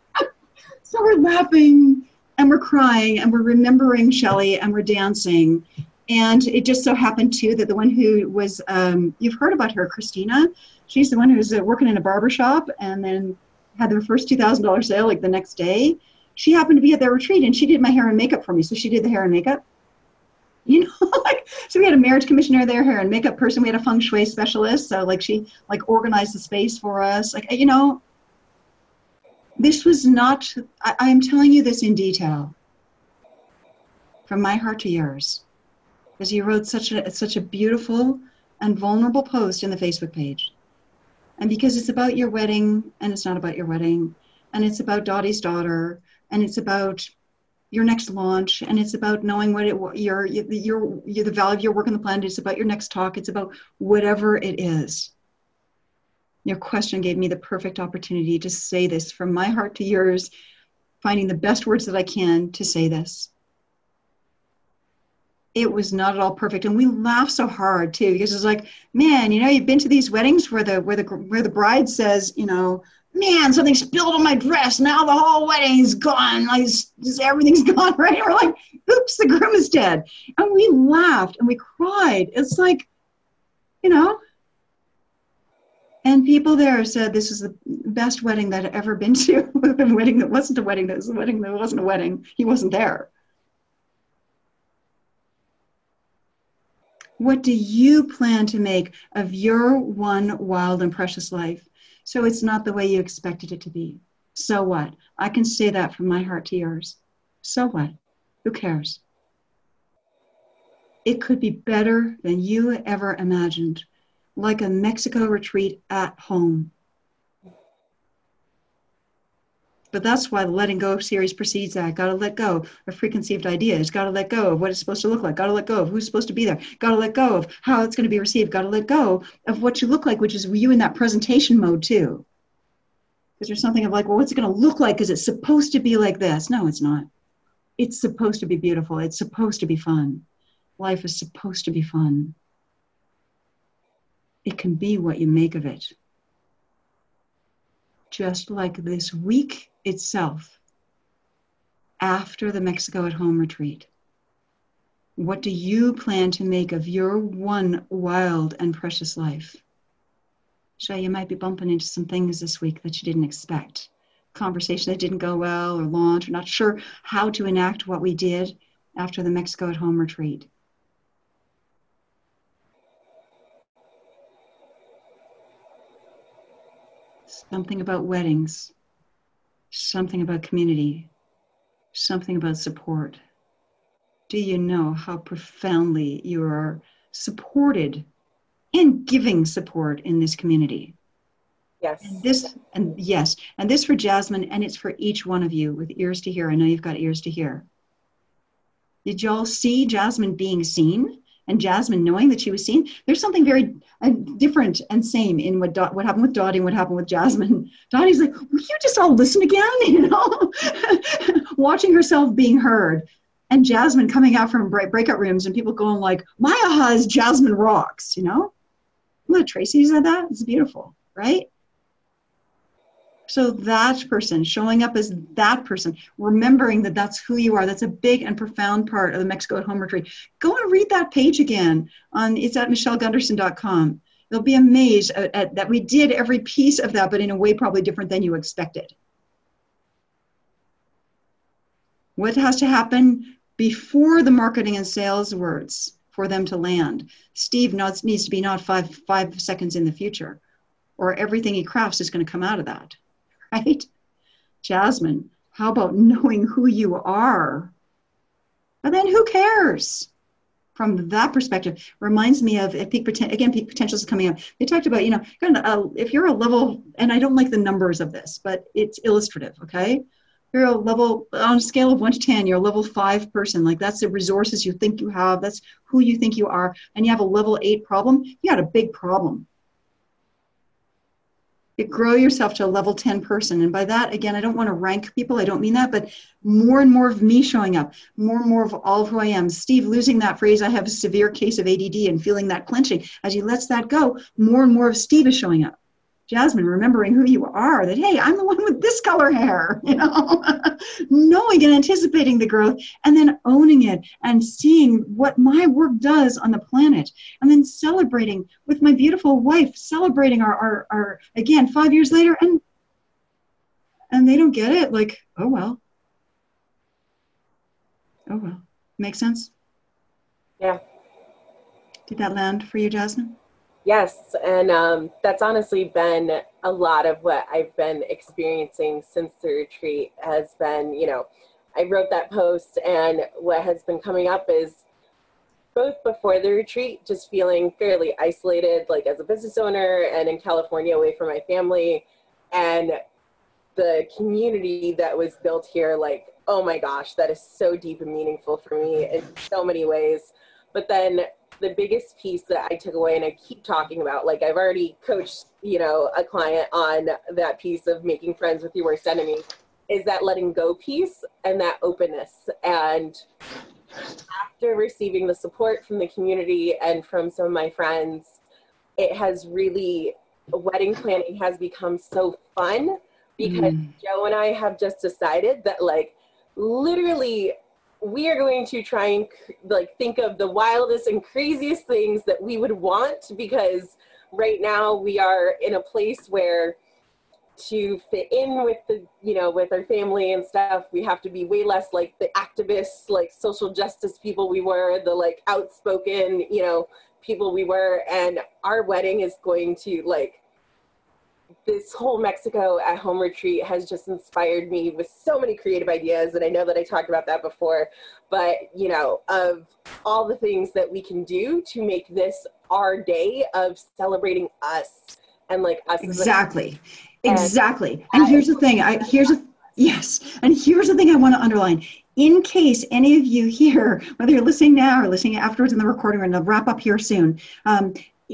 So we're laughing and we're crying and we're remembering Shelley and we're dancing. And it just so happened too that the one who was, um, you've heard about her, Christina. She's the one who's uh, working in a barber shop and then had their first two thousand dollars sale like the next day. She happened to be at their retreat and she did my hair and makeup for me. So she did the hair and makeup. You know, like, so we had a marriage commissioner there, hair and makeup person. We had a feng shui specialist. So like she like organized the space for us. Like, you know, this was not, I, I am telling you this in detail, from my heart to yours, because you wrote such a, such a beautiful and vulnerable post in the Facebook page. And because it's about your wedding, and it's not about your wedding, and it's about Dottie's daughter, and it's about your next launch, and it's about knowing what it, your, your, your, the value of your work on the planet, it's about your next talk, it's about whatever it is. Your question gave me the perfect opportunity to say this from my heart to yours, finding the best words that I can to say this. It was not at all perfect. And we laughed so hard too, because it's like, man, you know, you've been to these weddings where the, where the, where the bride says, you know, man, something spilled on my dress. Now the whole wedding's gone. Like, just everything's gone, right? And we're like, oops, the groom is dead. And we laughed and we cried. It's like, you know, And people there said this is the best wedding that I'd ever been to. A wedding that wasn't a wedding, that was a wedding that wasn't a wedding. He wasn't there. What do you plan to make of your one wild and precious life so it's not the way you expected it to be? So what? I can say that from my heart to yours. So what? Who cares? It could be better than you ever imagined, like a Mexico retreat at home. But that's why the Letting Go series precedes that. Got to let go of preconceived ideas. Got to let go of what it's supposed to look like. Got to let go of who's supposed to be there. Got to let go of how it's going to be received. Got to let go of what you look like, which is you in that presentation mode too. Because there's something of like, well, what's it going to look like? Is it supposed to be like this? No, it's not. It's supposed to be beautiful. It's supposed to be fun. Life is supposed to be fun. It can be what you make of it. Just like this week itself, after the Mexico at Home retreat, what do you plan to make of your one wild and precious life? So you might be bumping into some things this week that you didn't expect. Conversation that didn't go well, or launch, or not sure how to enact what we did after the Mexico at Home retreat. Something about weddings, something about community, something about support. Do you know how profoundly you are supported and giving support in this community?
Yes.
And this, and yes, and this for Jasmine, and it's for each one of you with ears to hear. I know you've got ears to hear. Did y'all see Jasmine being seen? And Jasmine knowing that she was seen? There's something very uh, different and same in what Dot, what happened with Dottie and what happened with Jasmine. Dottie's like, will you just all listen again? You know, watching herself being heard. And Jasmine coming out from break, breakout rooms and people going like, my aha is Jasmine rocks, you know? Look, Tracy said that. It's beautiful, right? So that person, showing up as that person, remembering that that's who you are, that's a big and profound part of the Mexico at Home retreat. Go and read that page again. On It's at michelle gunderson dot com. You'll be amazed at, at that we did every piece of that, but in a way probably different than you expected. What has to happen before the marketing and sales words for them to land? Steve notes, needs to be not five, five seconds in the future, or everything he crafts is going to come out of that. Right? Jasmine, how about knowing who you are? And then who cares? From that perspective, reminds me of, at peak potential, again, peak potential is coming up. They talked about, you know, kind of, uh, if you're a level, and I don't like the numbers of this, but it's illustrative, okay? You're a level, on a scale of one to ten, you're a level five person. Like that's the resources you think you have. That's who you think you are. And you have a level eight problem. You got a big problem. You grow yourself to a level ten person. And by that, again, I don't want to rank people. I don't mean that, but more and more of me showing up, more and more of all of who I am. Steve losing that phrase, I have a severe case of A D D, and feeling that clenching. As he lets that go, more and more of Steve is showing up. Jasmine, remembering who you are, that, hey, I'm the one with this color hair, you know, knowing and anticipating the growth, and then owning it and seeing what my work does on the planet, and then celebrating with my beautiful wife, celebrating our, our, our again, five years later, and and they don't get it, like, oh, well. Oh, well. Make sense?
Yeah.
Did that land for you, Jasmine?
Yes, and um, that's honestly been a lot of what I've been experiencing since the retreat has been, you know, I wrote that post, and what has been coming up is both before the retreat, just feeling fairly isolated, like as a business owner and in California away from my family, and the community that was built here, like, oh my gosh, that is so deep and meaningful for me in so many ways. But then the biggest piece that I took away, and I keep talking about, like I've already coached, you know, a client on that piece of making friends with your worst enemy, is that letting go piece and that openness. And after receiving the support from the community and from some of my friends, it has really, wedding planning has become so fun because mm. Joe and I have just decided that, like, literally we are going to try and like think of the wildest and craziest things that we would want, because right now we are in a place where to fit in with the, you know, with our family and stuff, we have to be way less like the activists, like social justice people we were, the like outspoken, you know, people we were. And our wedding is going to like, this whole Mexico at home retreat has just inspired me with so many creative ideas. And I know that I talked about that before, but you know, of all the things that we can do to make this our day of celebrating us and like us.
Exactly. Exactly. And here's the thing. I here's a yes. And here's the thing I want to underline. In case any of you here, whether you're listening now or listening afterwards in the recording, and I'll wrap up here soon. Um,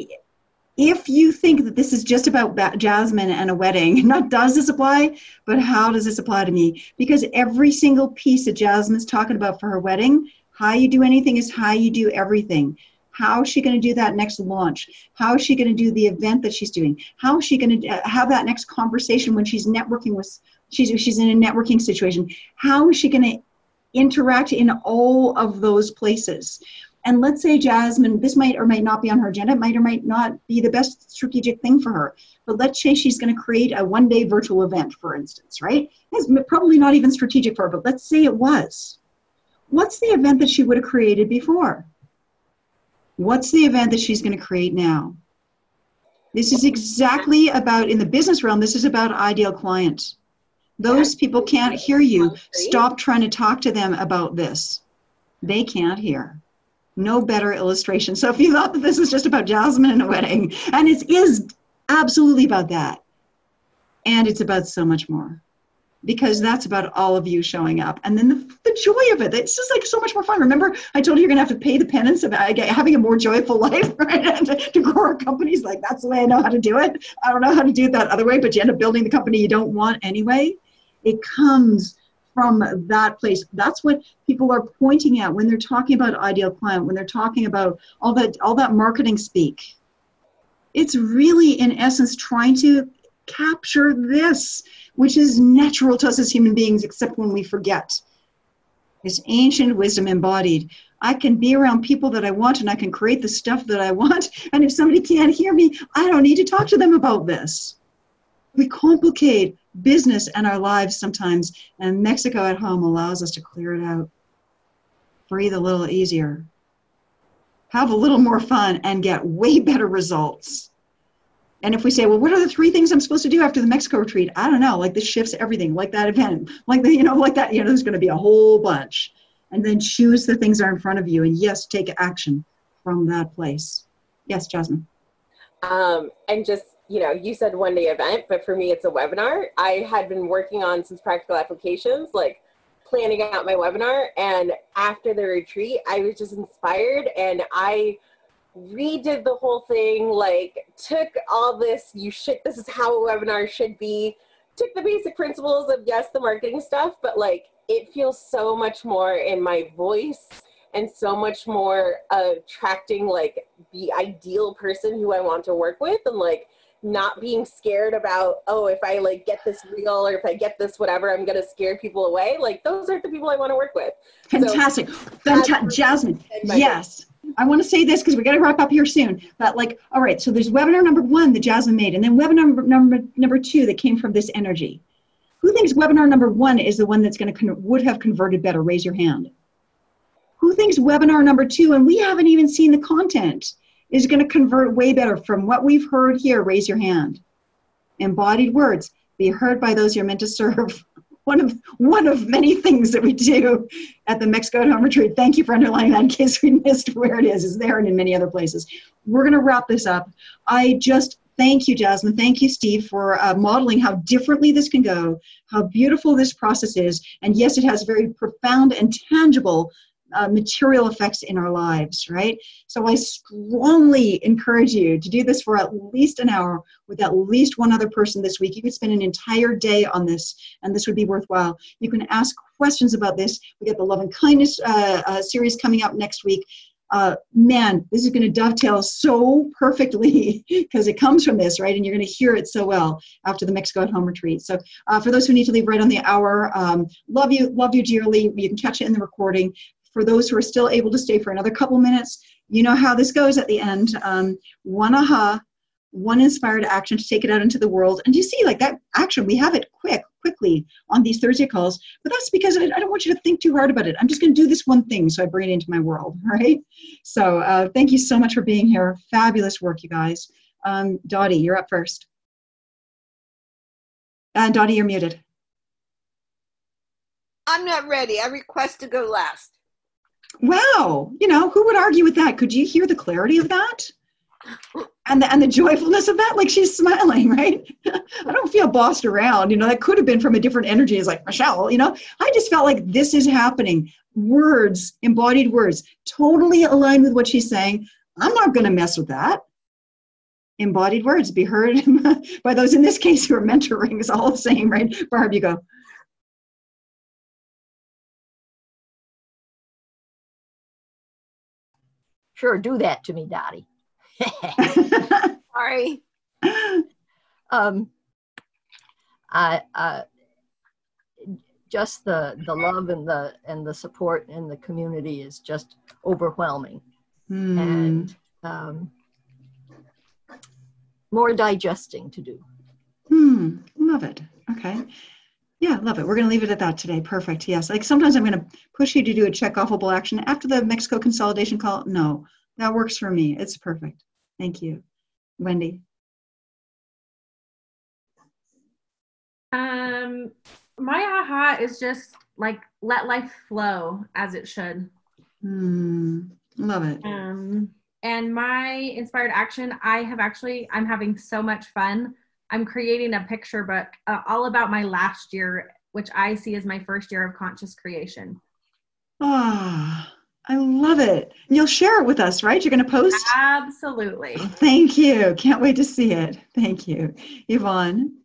if you think that this is just about Jasmine and a wedding, not does this apply, but how does this apply to me? Because every single piece that Jasmine's talking about for her wedding, how you do anything is how you do everything. How is she going to do that next launch? How is she going to do the event that she's doing? How is she going to have that next conversation when she's networking with, she's, she's in a networking situation? How is she going to interact in all of those places? And let's say Jasmine, this might or might not be on her agenda, it might or might not be the best strategic thing for her. But let's say she's going to create a one-day virtual event, for instance, right? It's probably not even strategic for her, but let's say it was. What's the event that she would have created before? What's the event that she's going to create now? This is exactly about, in the business realm, this is about ideal client. Those people can't hear you. Stop trying to talk to them about this. They can't hear. No better illustration. So if you thought that this was just about Jasmine and a wedding, and it is absolutely about that, and it's about so much more. Because that's about all of you showing up. And then the, the joy of it, it's just like so much more fun. Remember, I told you you're gonna have to pay the penance of having a more joyful life, right? And to, to grow our companies, like that's the way I know how to do it. I don't know how to do it that other way, but you end up building the company you don't want anyway. It comes from that place. That's what people are pointing at when they're talking about ideal client, when they're talking about all that, all that marketing speak. It's really, in essence, trying to capture this, which is natural to us as human beings, except when we forget. This ancient wisdom embodied. I can be around people that I want and I can create the stuff that I want. And if somebody can't hear me, I don't need to talk to them about this. We complicate business and our lives sometimes, and Mexico at Home allows us to clear it out. Breathe a little easier. Have a little more fun and get way better results. And if we say, well, what are the three things I'm supposed to do after the Mexico retreat? I don't know, like this shifts everything, like that event, like the, you know, like that, you know, there's going to be a whole bunch. And then choose the things that are in front of you, and yes, take action from that place. Yes, Jasmine.
Um, and just, you know, you said one day event, but for me, it's a webinar. I had been working on some practical applications, like planning out my webinar. And after the retreat, I was just inspired, and I redid the whole thing, like took all this, you should, this is how a webinar should be, took the basic principles of, yes, the marketing stuff, but like it feels so much more in my voice and so much more uh, attracting like the ideal person who I want to work with, and like not being scared about, oh, if I like get this reel or if I get this whatever, I'm going to scare people away. Like those aren't the people I want to work with.
Fantastic. So, Fantastic. Jasmine, yes. I want to say this because we got to wrap up here soon. But like, all right, so there's webinar number one that Jasmine made, and then webinar number, number, number two that came from this energy. Who thinks webinar number one is the one that's going to con- would have converted better? Raise your hand. Who thinks webinar number two, and we haven't even seen the content, is going to convert way better from what we've heard here? Raise your hand. Embodied words, be heard by those you're meant to serve. One of one of many things that we do at the Mexico at Home Retreat. Thank you for underlining that in case we missed where it is. It's there and in many other places. We're going to wrap this up. I just thank you, Jasmine. Thank you, Steve, for uh, modeling how differently this can go, how beautiful this process is. And yes, it has very profound and tangible Uh, material effects in our lives, right? So I strongly encourage you to do this for at least an hour with at least one other person this week. You could spend an entire day on this, and this would be worthwhile. You can ask questions about this. We got the Love and Kindness uh, uh, series coming up next week. Uh, man, this is going to dovetail so perfectly because it comes from this, right? And you're going to hear it so well after the Mexico at Home Retreat. So uh, for those who need to leave right on the hour, um, love you, love you dearly. You can catch it in the recording. For those who are still able to stay for another couple minutes, you know how this goes at the end. Um, one aha, one inspired action to take it out into the world. And you see, like that action, we have it quick, quickly on these Thursday calls, but that's because I, I don't want you to think too hard about it. I'm just going to do this one thing, so I bring it into my world, right? So uh, thank you so much for being here. Fabulous work, you guys. Um, Dottie, you're up first. And Dottie, you're muted.
I'm not ready. I request to go last.
Wow. You know, who would argue with that? Could you hear the clarity of that? And the, and the joyfulness of that? Like, she's smiling, right? I don't feel bossed around. You know, that could have been from a different energy. It's like, Michelle, you know, I just felt like this is happening. Words, embodied words, totally aligned with what she's saying. I'm not going to mess with that. Embodied words be heard by those in this case who are mentoring is all the same, right? Barb, you go.
Sure, do that to me, Dottie.
Sorry.
Um, I, uh, just the the love and the and the support in the community is just overwhelming,
mm.
and um, more digesting to do.
Hmm. Love it. Okay. Yeah, love it. We're going to leave it at that today. Perfect. Yes. Like sometimes I'm going to push you to do a check-offable action after the Mexico consolidation call. No, that works for me. It's perfect. Thank you. Wendy.
Um, my aha is just like, let life flow as it should.
Hmm. Love it.
Um, and my inspired action, I have actually, I'm having so much fun. I'm creating a picture book uh, all about my last year, which I see as my first year of conscious creation.
Ah, I love it. You'll share it with us, right? You're going to post?
Absolutely.
Thank you. Can't wait to see it. Thank you. Yvonne?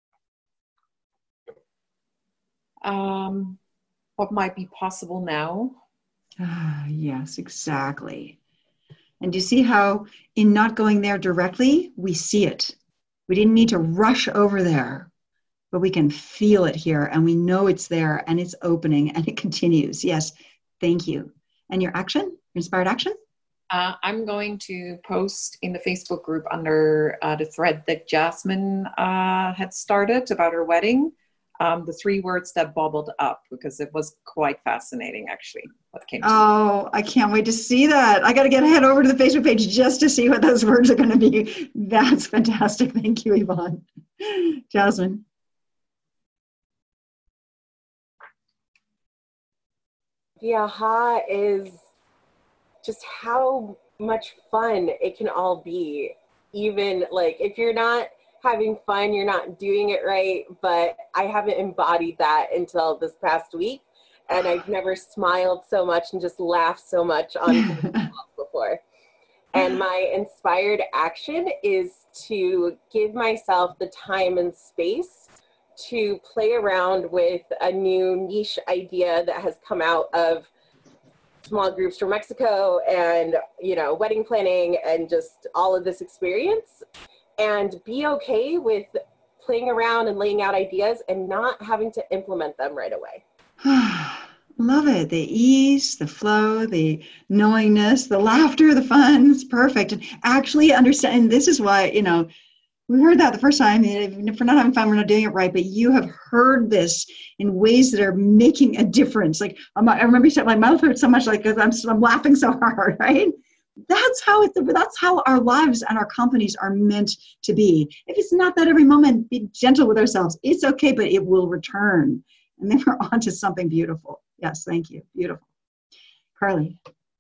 Um, what might be possible now?
Ah, yes, exactly. And you see how in not going there directly, we see it. We didn't need to rush over there, but we can feel it here and we know it's there and it's opening and it continues. Yes, thank you. And your action, your inspired action?
Uh, I'm going to post in the Facebook group under uh, the thread that Jasmine uh, had started about her wedding, um, the three words that bubbled up, because it was quite fascinating, actually, what came to
Oh, I can't wait to see that. I got to get head over to the Facebook page just to see what those words are going to be. That's fantastic. Thank you, Yvonne. Jasmine.
The aha is just how much fun it can all be. Even like if you're not having fun, you're not doing it right, but I haven't embodied that until this past week. And I've never smiled so much and just laughed so much on calls before. And my inspired action is to give myself the time and space to play around with a new niche idea that has come out of small groups from Mexico and, you know, wedding planning and just all of this experience, and be okay with playing around and laying out ideas and not having to implement them right away.
Love it. The ease, the flow, the knowingness, the laughter, the fun. It's perfect. And actually understand, this is why, you know, we heard that the first time. If we're not having fun, we're not doing it right. But you have heard this in ways that are making a difference. Like I'm, I remember you said, my mouth hurts so much, like I'm, I'm laughing so hard, right? That's how it. That's how our lives and our companies are meant to be. If it's not that every moment, be gentle with ourselves. It's okay, but it will return, and then we're on to something beautiful. Yes, thank you. Beautiful, Carly.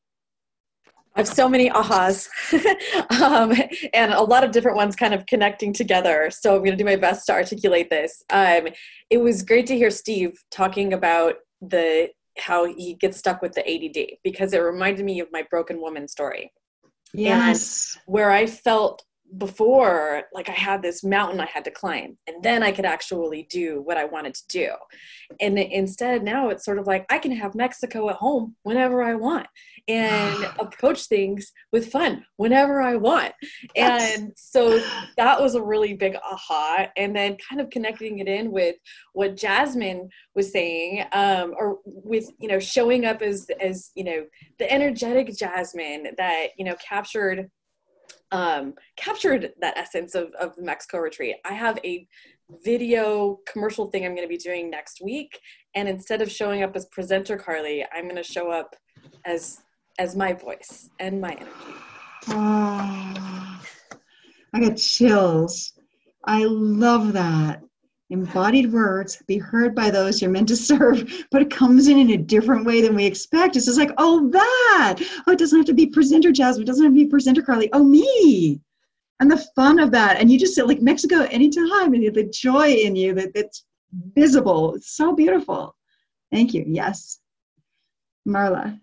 I have so many ahas um, and a lot of different ones kind of connecting together. So I'm going to do my best to articulate this. Um, it was great to hear Steve talking about the how he gets stuck with the A D D, because it reminded me of my broken woman story.
Yes.
And where I felt before, like I had this mountain I had to climb, and then I could actually do what I wanted to do. And instead now it's sort of like I can have Mexico at home whenever I want and approach things with fun whenever I want.
Yes.
And so that was a really big aha. And then kind of connecting it in with what Jasmine was saying, um, or with, you know, showing up as, as, you know, the energetic Jasmine that, you know, captured um, captured that essence of, of the Mexico retreat. I have a video commercial thing I'm going to be doing next week. And instead of showing up as presenter Carly, I'm going to show up as as my voice and my energy.
Oh, I got chills. I love that. Embodied words be heard by those you're meant to serve, but it comes in in a different way than we expect. It's just like, oh, that. Oh, it doesn't have to be presenter Jasmine. It doesn't have to be presenter Carly. Oh, me. And the fun of that. And you just say, like, Mexico anytime, and the joy in you that that's visible. It's so beautiful. Thank you. Yes. Marla.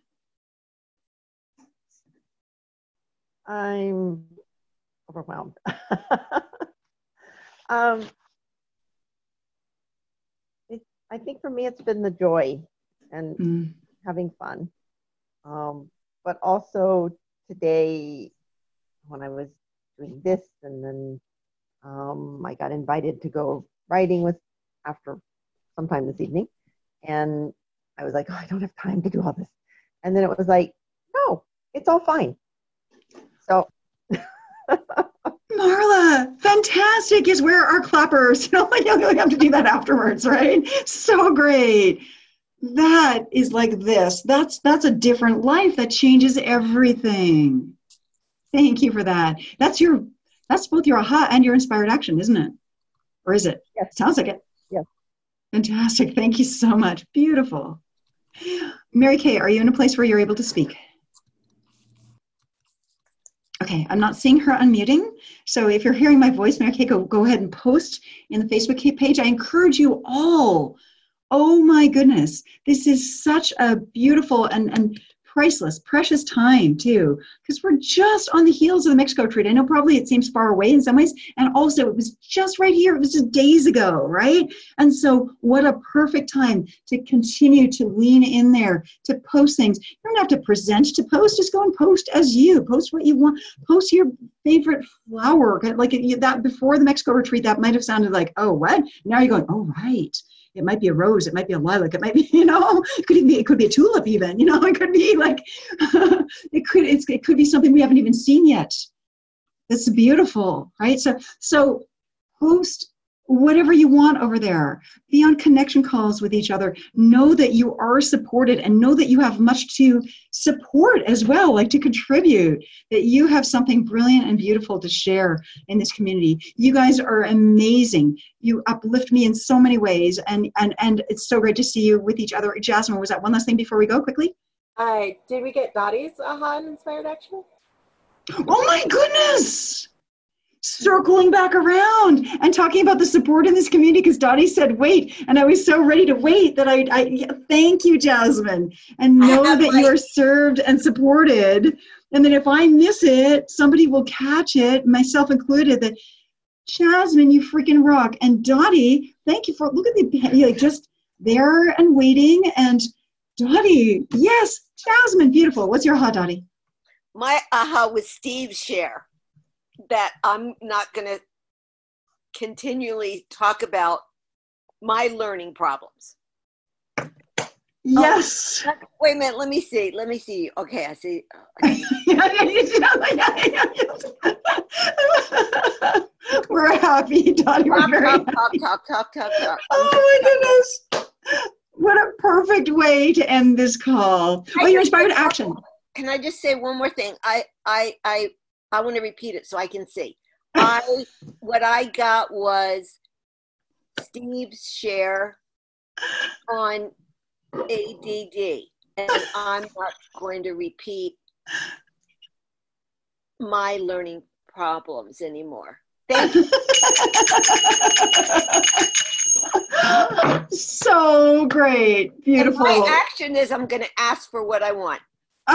I'm overwhelmed. um, it, I think for me, it's been the joy and mm. having fun. Um, but also today, when I was doing this, and then um, I got invited to go riding with after sometime this evening, and I was like, oh, I don't have time to do all this. And then it was like, no, it's all fine. So,
Marla, fantastic. Is where are our clappers? You know, like you have to do that afterwards, right? So great. That is like this. That's that's a different life that changes everything. Thank you for that. That's your. That's both your aha and your inspired action, isn't it? Or is it?
Yes.
Sounds like it.
Yes.
Fantastic. Thank you so much. Beautiful. Mary Kay, are you in a place where you're able to speak? Okay, I'm not seeing her unmuting. So if you're hearing my voice, Mary Kay, go, go ahead and post in the Facebook page. I encourage you all. Oh my goodness. This is such a beautiful and, and priceless, precious time too, because we're just on the heels of the Mexico retreat. I know probably it seems far away in some ways, and also it was just right here. It was just days ago, right? And so what a perfect time to continue to lean in there, to post things. You don't have to present to post, just go and post as you. Post what you want. Post your favorite flower. Like that before the Mexico retreat, that might have sounded like, oh, what? Now you're going, oh, right. It might be a rose. It might be a lilac. It might be, you know, it could be, it could be a tulip even, you know, it could be like, it could, it's, it could be something we haven't even seen yet. It's beautiful, right? So, so post whatever you want over there. Be on connection calls with each other. Know that you are supported and know that you have much to support as well, like to contribute, that you have something brilliant and beautiful to share in this community. You guys are amazing. You uplift me in so many ways, and and and it's so great to see you with each other. Jasmine, was that one last thing before we go quickly?
Uh, did we get Dottie's aha and inspired action?
Oh my goodness! Circling back around and talking about the support in this community, because Dottie said wait, and I was so ready to wait that I, I thank you, Jasmine, and know that you are served and supported, and that if I miss it, somebody will catch it, myself included, that Jasmine, you freaking rock. And Dottie, thank you for, look at the, like just there and waiting, and Dottie, yes, Jasmine, beautiful. What's your aha, Dottie?
My aha was Steve's share, that I'm not going to continually talk about my learning problems.
Yes.
Oh, wait a minute. Let me see. Let me see. Okay, I see.
We're happy, Dottie. We're
talk,
very
talk,
happy.
talk, talk, talk, talk, talk.
Oh my goodness. What a perfect way to end this call. Oh, your inspired action.
Can I just say one more thing? I, I, I, I want to repeat it so I can see. I what I got was Steve's share on A D D, and I'm not going to repeat my learning problems anymore. Thank you.
So great, beautiful.
And my action is I'm going to ask for what I want.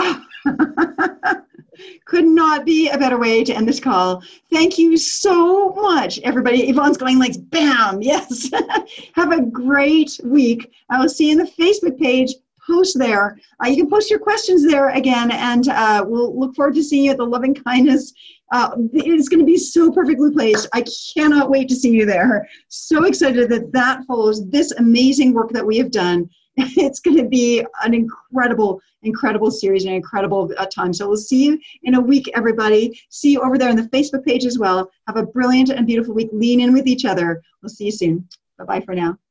Could not be a better way to end this call. Thank you so much, everybody. Yvonne's going like, bam, yes. Have a great week. I will see you in the Facebook page. Post there. Uh, you can post your questions there again, and uh, we'll look forward to seeing you at the Loving Kindness. Uh, it's going to be so perfectly placed. I cannot wait to see you there. So excited that that follows this amazing work that we have done it's going to be an incredible, incredible series and an incredible uh, time. So we'll see you in a week, everybody. See you over there on the Facebook page as well. Have a brilliant and beautiful week. Lean in with each other. We'll see you soon. Bye-bye for now.